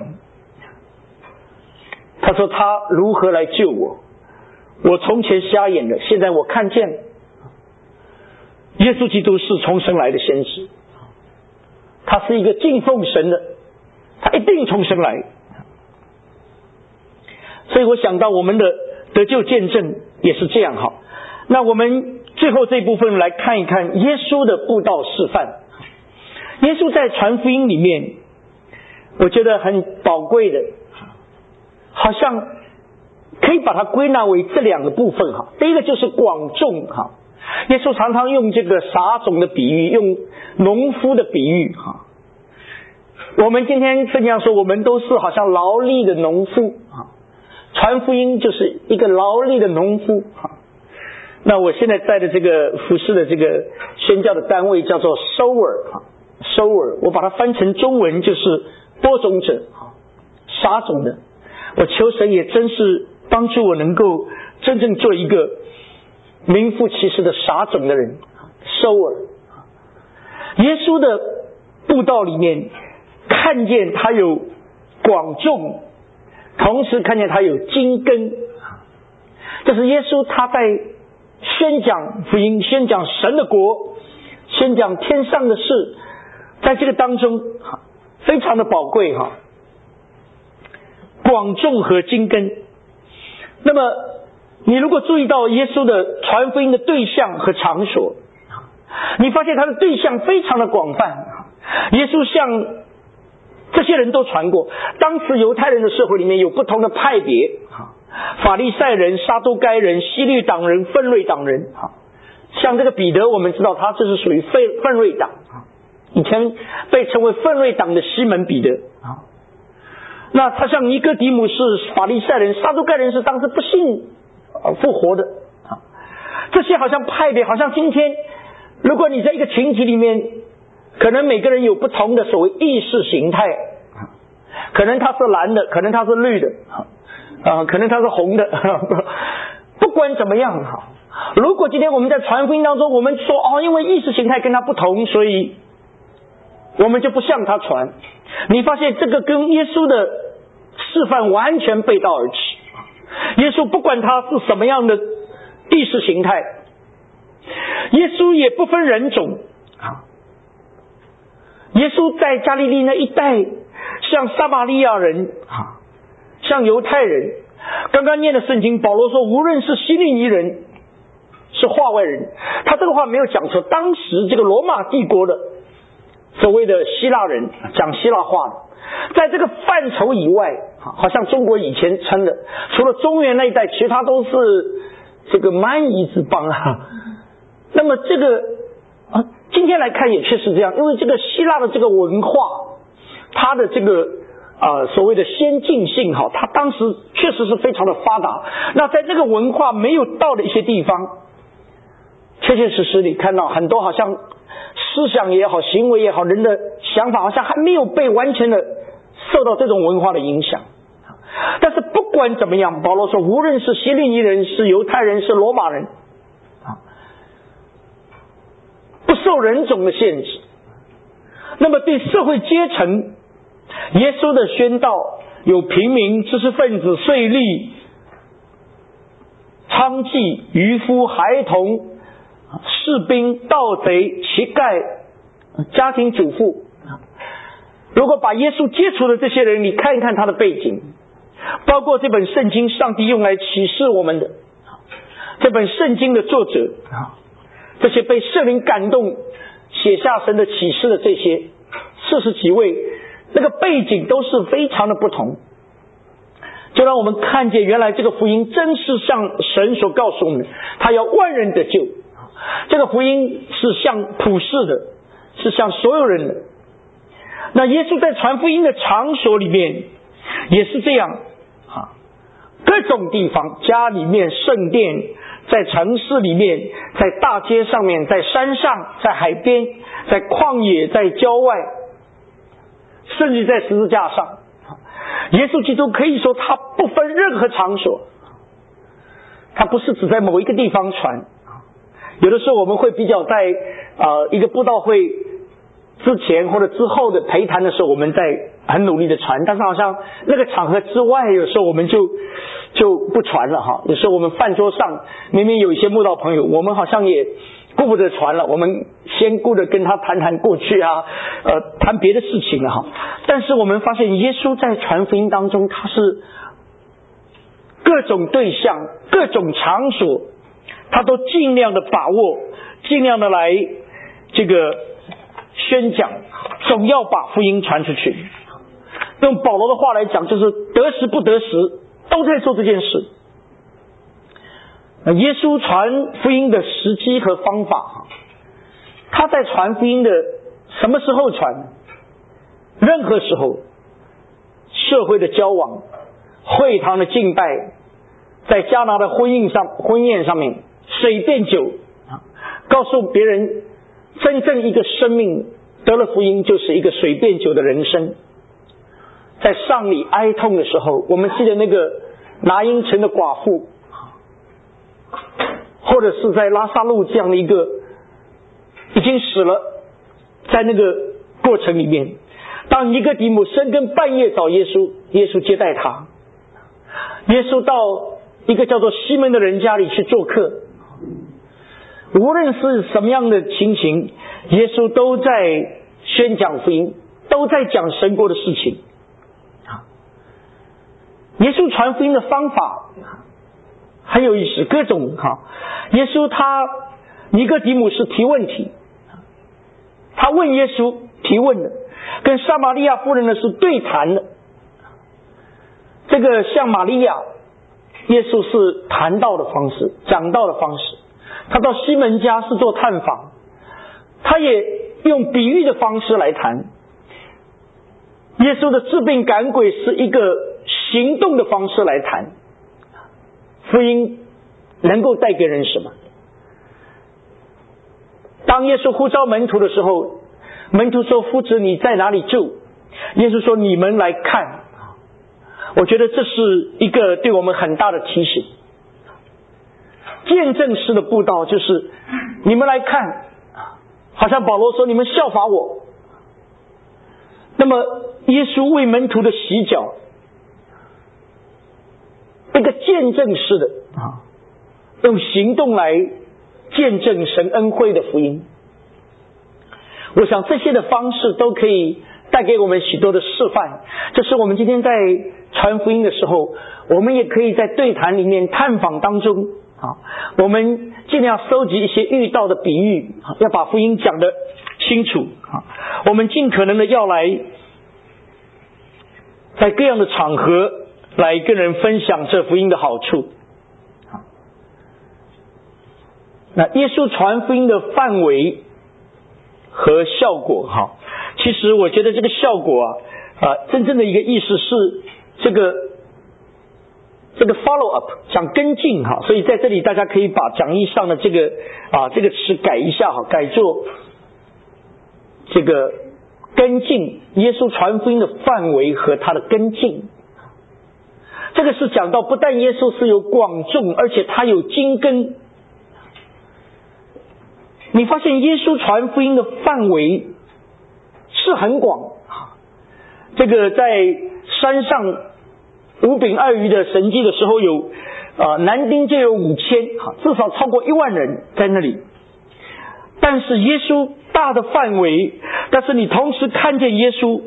他说他如何来救我，我从前瞎眼的，现在我看见了。耶稣基督是从神来的先知，他是一个敬奉神的，他一定从神来。所以我想到我们的得救见证也是这样。好，那我们最后这部分来看一看耶稣的布道示范。耶稣在传福音里面，我觉得很宝贵的，好像可以把它归纳为这2个部分。第一个就是广种。耶稣常常用这个撒种的比喻，用农夫的比喻。我们今天圣经上说，我们都是好像劳力的农夫，传福音就是一个劳力的农夫。那我现在在的这个服事的这个宣教的单位叫做收尔，我把它翻成中文就是播种者，撒种的。我求神也真是帮助我能够真正做一个名副其实的撒种的人，收尔。耶稣的布道里面看见他有广种，同时看见他有精耕。这是耶稣他在宣讲福音，宣讲神的国，宣讲天上的事，在这个当中非常的宝贵。广种和精耕。那么你如果注意到耶稣的传福音的对象和场所，你发现他的对象非常的广泛。耶稣向这些人都传过。当时犹太人的社会里面有不同的派别，法利赛人、撒都该人、希律党人、奋锐党人。像这个彼得，我们知道他这是属于奋锐党，以前被称为奋锐党的西门彼得。那他像尼哥底母是法利赛人，撒都该人是当时不信复活的。这些好像派别，好像今天如果你在一个群体里面，可能每个人有不同的所谓意识形态，可能他是蓝的，可能他是绿的，可能他是红的。不管怎么样，如果今天我们在传福音当中，我们说因为意识形态跟他不同，所以我们就不向他传。你发现这个跟耶稣的示范完全背道而驰。耶稣不管他是什么样的意识形态，耶稣也不分人种。耶稣在加利利那一带，像撒玛利亚人，像犹太人。刚刚念的圣经，保罗说无论是希利尼人是化外人，他这个话没有讲错。当时这个罗马帝国的所谓的希腊人，讲希腊话的，在这个范畴以外，好像中国以前称的，除了中原那一带，其他都是这个蛮夷之邦。那么这个今天来看也确实这样，因为这个希腊的这个文化，它的这个所谓的先进性，它当时确实是非常的发达。那在这个文化没有到的一些地方，确确实实你看到很多好像思想也好，行为也好，人的想法好像还没有被完全的受到这种文化的影响。但是不管怎么样，保罗说无论是希利尼人，是犹太人，是罗马人，不受人种的限制。那么对社会阶层，耶稣的宣道有平民、知识分子、税吏、娼妓、渔夫、孩童、士兵、盗贼、乞丐、家庭主妇。如果把耶稣接触的这些人，你看一看他的背景，包括这本圣经上帝用来启示我们的这本圣经的作者，这些被圣灵感动写下神的启示的这些40几位，那个背景都是非常的不同，就让我们看见原来这个福音真是像神所告诉我们的，他要万人得救。这个福音是向普世的，是向所有人的。那耶稣在传福音的场所里面也是这样，各种地方，家里面、圣殿，在城市里面，在大街上面，在山上，在海边，在旷野，在郊外，甚至在十字架上，耶稣基督可以说他不分任何场所，他不是只在某一个地方传。有的时候我们会比较在一个布道会之前或者之后的陪谈的时候，我们在很努力的传，但是好像那个场合之外，有时候我们就不传了哈。有时候我们饭桌上明明有一些慕道朋友，我们好像也顾不得传了，我们先顾着跟他谈过去啊，谈别的事情了哈。但是我们发现耶稣在传福音当中，他是各种对象、各种场所，他都尽量的把握，尽量的来这个宣讲，总要把福音传出去。用保罗的话来讲，就是得时不得时都在做这件事。耶稣传福音的时机和方法，他在传福音的什么时候传？任何时候，社会的交往，会堂的敬拜，在迦拿的婚宴上面，水变酒，告诉别人真正一个生命得了福音就是一个水变酒的人生。在丧礼哀痛的时候，我们记得那个拿因城的寡妇，或者是在拉撒路这样的一个已经死了，在那个过程里面，当尼哥底母深更半夜找耶稣，耶稣接待他，耶稣到一个叫做西门的人家里去做客，无论是什么样的情形，耶稣都在宣讲福音，都在讲神国的事情。耶稣传福音的方法很有意思，各种耶稣尼哥底母是提问题，他问耶稣提问的，跟撒玛利亚妇人呢是对谈的。这个像玛利亚，耶稣是谈道的方式，讲道的方式。他到西门家是做探访，他也用比喻的方式来谈。耶稣的治病赶鬼是一个行动的方式来谈。福音能够带给人什么？当耶稣呼召门徒的时候，门徒说：“夫子，你在哪里住？”耶稣说：“你们来看。”我觉得这是一个对我们很大的提醒。见证式的布道就是你们来看，好像保罗说：“你们效法我。”那么耶稣为门徒的洗脚，一个见证式的用行动来见证神恩惠的福音。我想这些的方式都可以带给我们许多的示范。这是我们今天在传福音的时候，我们也可以在对谈里面、探访当中我们尽量收集一些遇到的比喻，要把福音讲得清楚。我们尽可能的要来在各样的场合来跟人分享这福音的好处。那耶稣传福音的范围和效果，其实我觉得这个效果真正的一个意思是这个 follow up， 讲跟进所以在这里大家可以把讲义上的这个词改一下改作这个跟进，耶稣传福音的范围和他的跟进。这个是讲到不但耶稣是有广众，而且他有精根。 你发现耶稣传福音的范围是很广。这个在山上5饼2鱼的神迹的时候，有男丁就有5000，至少超过1万人在那里。但是耶稣大的范围，但是你同时看见耶稣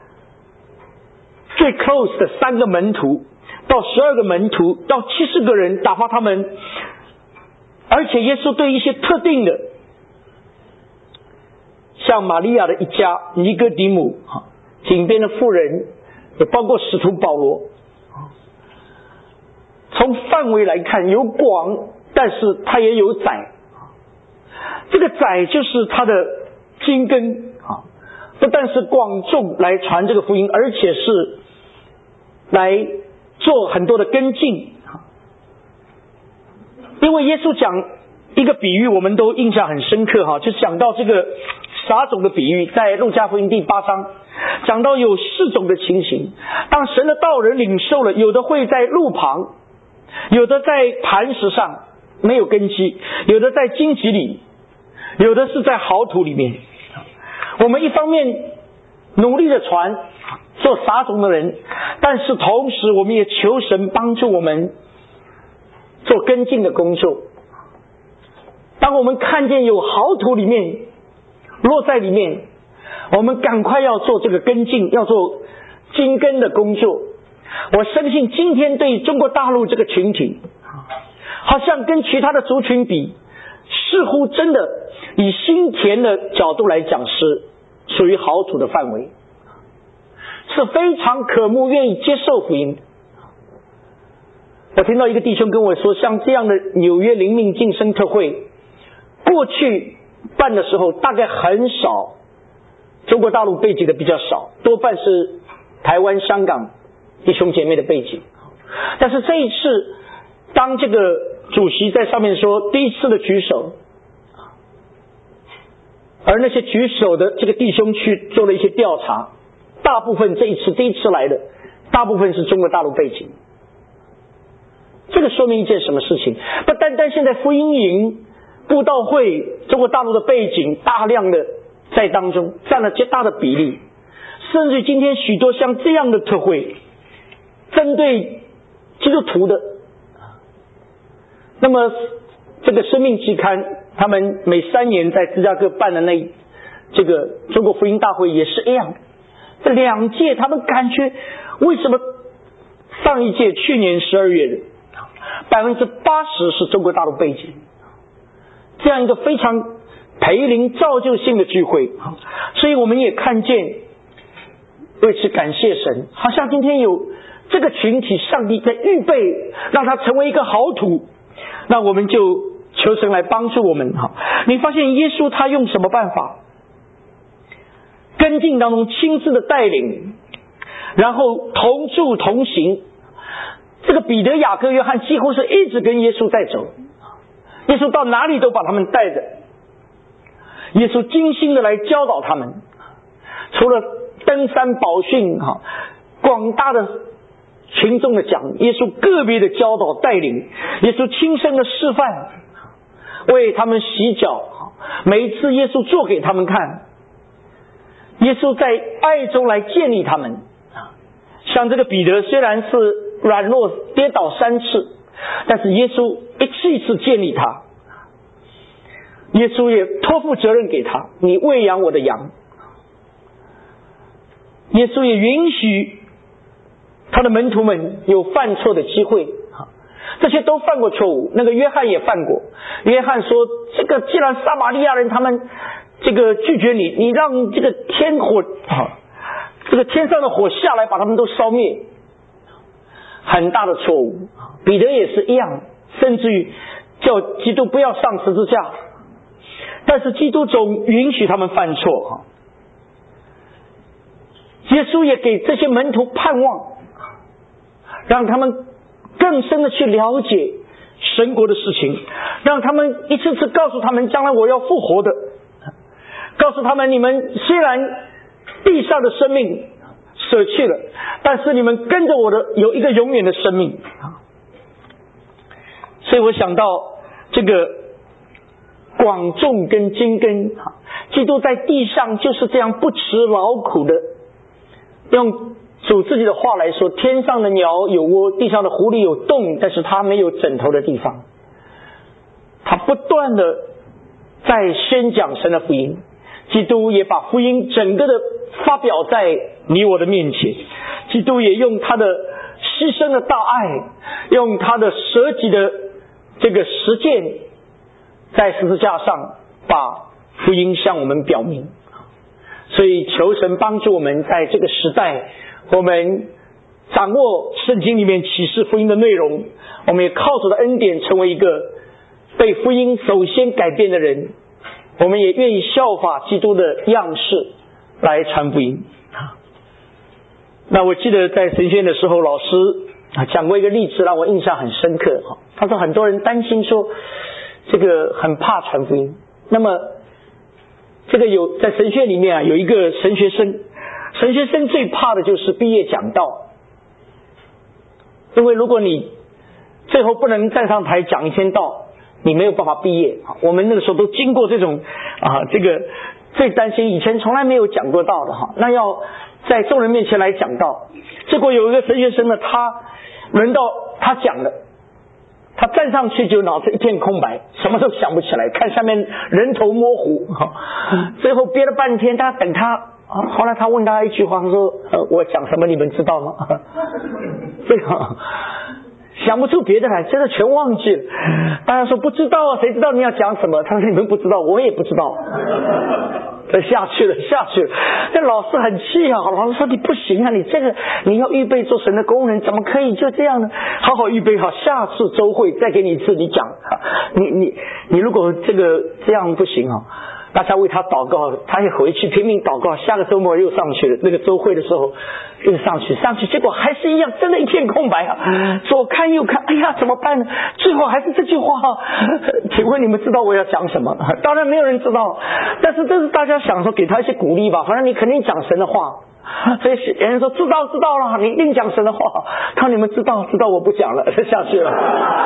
最 close 的3个门徒到12个门徒到70个人，打发他们，而且耶稣对一些特定的，像玛利亚的一家、尼哥底母、井边的妇人，也包括使徒保罗。从范围来看有广，但是它也有窄。这个窄就是它的精根，不但是广众来传这个福音，而且是来做很多的跟进。因为耶稣讲一个比喻，我们都印象很深刻，就讲到这个撒种的比喻，在路加福音第8章讲到有4种的情形。当神的道人领受了，有的会在路旁，有的在磐石上没有根基，有的在荆棘里，有的是在好土里面。我们一方面努力的传，做撒种的人，但是同时我们也求神帮助我们做跟进的工作。当我们看见有好土里面落在里面，我们赶快要做这个跟进，要做精根的工作。我相信今天对中国大陆这个群体，好像跟其他的族群比，似乎真的以心田的角度来讲是属于好土的范围，是非常渴慕愿意接受福音。我听到一个弟兄跟我说，像这样的纽约灵命晋升特会过去办的时候，大概很少中国大陆背景的比较少，多半是台湾香港弟兄姐妹的背景。但是这一次当这个主席在上面说第一次的举手，而那些举手的这个弟兄去做了一些调查，大部分第一次来的大部分是中国大陆背景。这个说明一件什么事情？不单单现在福音营、布道会中国大陆的背景大量的在当中占了极大的比例，甚至今天许多像这样的特会针对基督徒的。那么这个生命期刊他们每3年在芝加哥办的这个中国福音大会也是一样，这2届他们感觉为什么上一届去年12月的80%是中国大陆背景，这样一个非常培灵造就性的聚会。所以我们也看见，为此感谢神，好像今天有这个群体，上帝在预备让他成为一个好土，那我们就求神来帮助我们。你发现耶稣他用什么办法？跟进当中亲自的带领，然后同住同行。这个彼得、雅各、约翰几乎是一直跟耶稣在走，耶稣到哪里都把他们带着，耶稣精心的来教导他们。除了登山宝训，广大的群众的讲，耶稣个别的教导带领，耶稣亲身的示范，为他们洗脚，每一次耶稣做给他们看，耶稣在爱中来建立他们。像这个彼得虽然是软弱跌倒3次，但是耶稣一次一次建立他，耶稣也托付责任给他，你喂养我的羊。耶稣也允许他的门徒们有犯错的机会，这些都犯过错误。那个约翰也犯过，约翰说，这个既然撒玛利亚人他们这个拒绝你，你让这个天上的火下来把他们都烧灭，很大的错误。彼得也是一样，甚至于叫基督不要上十字架，但是基督总允许他们犯错。耶稣也给这些门徒盼望，让他们更深的去了解神国的事情，让他们一次次告诉他们，将来我要复活的，告诉他们，你们虽然地上的生命舍弃了，但是你们跟着我的有一个永远的生命。所以我想到这个广种跟精耕。基督在地上就是这样不辞劳苦的，用主自己的话来说，天上的鸟有窝，地上的狐狸有洞，但是他没有枕头的地方。他不断的在宣讲神的福音，基督也把福音整个的发表在你我的面前。基督也用他的牺牲的大爱，用他的舍己的这个实践，在十字架上把福音向我们表明。所以求神帮助我们在这个时代，我们掌握圣经里面启示福音的内容，我们也靠主的恩典成为一个被福音首先改变的人，我们也愿意效法基督的样式来传福音。那我记得在神学院的时候，老师讲过一个例子让我印象很深刻。他说很多人担心说这个很怕传福音，那么这个有在神学院里面有一个神学生最怕的就是毕业讲道，因为如果你最后不能站上台讲一天道，你没有办法毕业。我们那个时候都经过这种这个最担心，以前从来没有讲过道的那要在众人面前来讲道。结果有一个神学生呢，他轮到他讲了，他站上去就脑子一片空白，什么都想不起来，看下面人头模糊。最后憋了半天，他等他后来他问他一句话，他说我讲什么你们知道吗？这个想不出别的来，真的全忘记了。大家说不知道谁知道你要讲什么？他说你们不知道，我也不知道。下去了。这老师很气老师说你不行你这个你要预备做神的工人，怎么可以就这样呢？好好预备好，下次周会再给你一次，你讲。你如果这样不行大家为他祷告，他也回去拼命祷告，下个周末又上去了。那个周会的时候又上去，结果还是一样，真的一片空白左看右看，哎呀怎么办呢？最后还是这句话请问你们知道我要讲什么？当然没有人知道，但是这是大家想说给他一些鼓励吧，反正你肯定讲神的话。所以有人说知道了，你一定讲神的话。他说你们知道我不讲了，就下去了。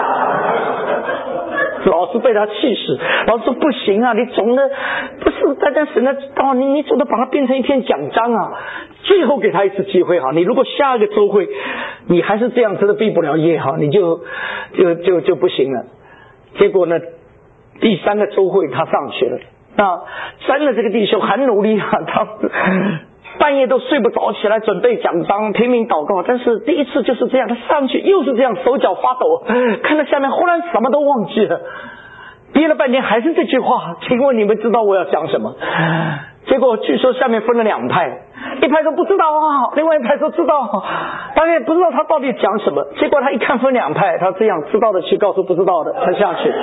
老师被他气死，老师说不行你总的不是大家神的道，你总的把它变成一篇讲章最后给他一次机会你如果下一个周会你还是这样，真的毕不了业你就不行了。结果呢，第3个周会他上去了，那真的这个弟兄很努力他半夜都睡不着，起来准备讲章，拼命祷告。但是第一次就是这样，他上去又是这样，手脚发抖，看到下面忽然什么都忘记了，憋了半天还是这句话，请问你们知道我要讲什么？结果据说下面分了2派，一派说不知道另外一派说知道，大家也不知道他到底讲什么。结果他一看分2派，他这样知道的去告诉不知道的，他下去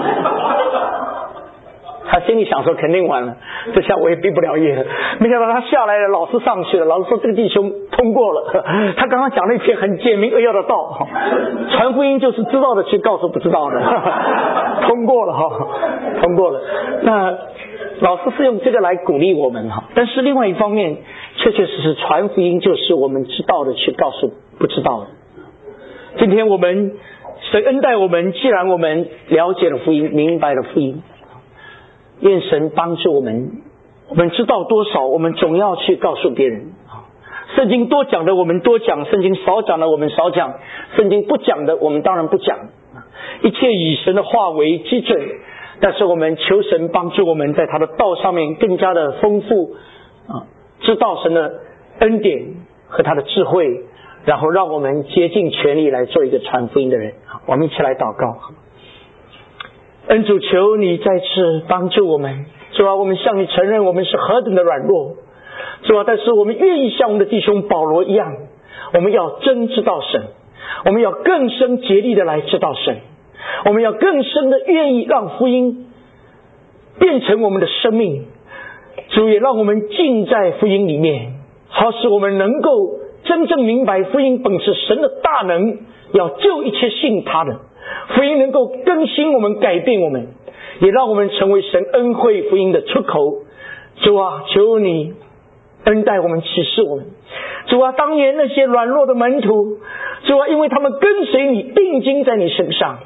他心里想说肯定完了，这下我也毕不了业了。没想到他下来了，老师上去了，老师说这个弟兄通过了。他刚刚讲了一篇很简明扼要的道，传福音就是知道的去告诉不知道的，通过了。那老师是用这个来鼓励我们但是另外一方面，确实传福音就是我们知道的去告诉不知道的。今天我们神恩待我们，既然我们了解了福音，明白了福音，愿神帮助我们知道多少，我们总要去告诉别人。圣经多讲的我们多讲，圣经少讲的我们少讲，圣经不讲的我们当然不讲，一切以神的话为基准。但是我们求神帮助我们在他的道上面更加的丰富知道神的恩典和他的智慧，然后让我们竭尽全力来做一个传福音的人。我们一起来祷告。恩主，求你再次帮助我们。主啊，我们向你承认我们是何等的软弱。主啊，但是我们愿意像我们的弟兄保罗一样，我们要真知道神，我们要更深竭力的来知道神，我们要更深的愿意让福音变成我们的生命。主也让我们浸在福音里面，好使我们能够真正明白福音本是神的大能，要救一切信他的。福音能够更新我们，改变我们，也让我们成为神恩惠福音的出口。主啊，求你恩待我们，启示我们。主啊，当年那些软弱的门徒，主啊，因为他们跟随你，定睛在你身上，就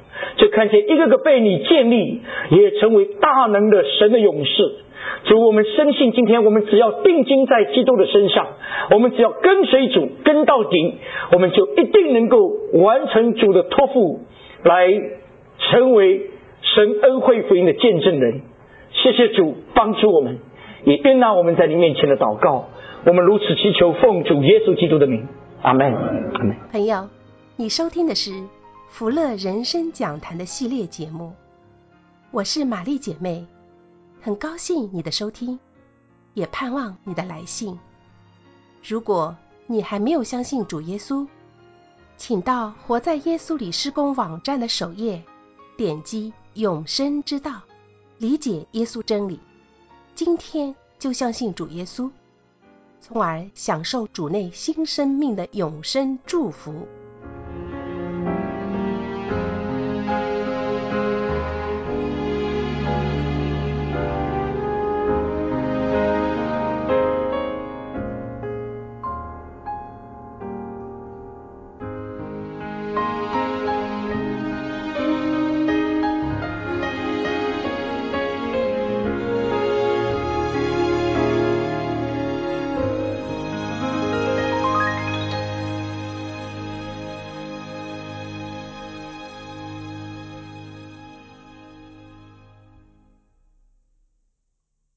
看见一个个被你建立，也成为大能的神的勇士。主，我们深信今天我们只要定睛在基督的身上，我们只要跟随主跟到底，我们就一定能够完成主的托付，来成为神恩惠福音的见证人。谢谢主帮助我们，也悦纳我们在你面前的祷告，我们如此祈求，奉主耶稣基督的名，阿们，阿们。 朋友，你收听的是福乐人生讲坛的系列节目，我是玛丽姐妹，很高兴你的收听，也盼望你的来信。如果你还没有相信主耶稣，请到活在耶稣里事工网站的首页，点击永生之道，理解耶稣真理，今天就相信主耶稣，从而享受主内新生命的永生祝福。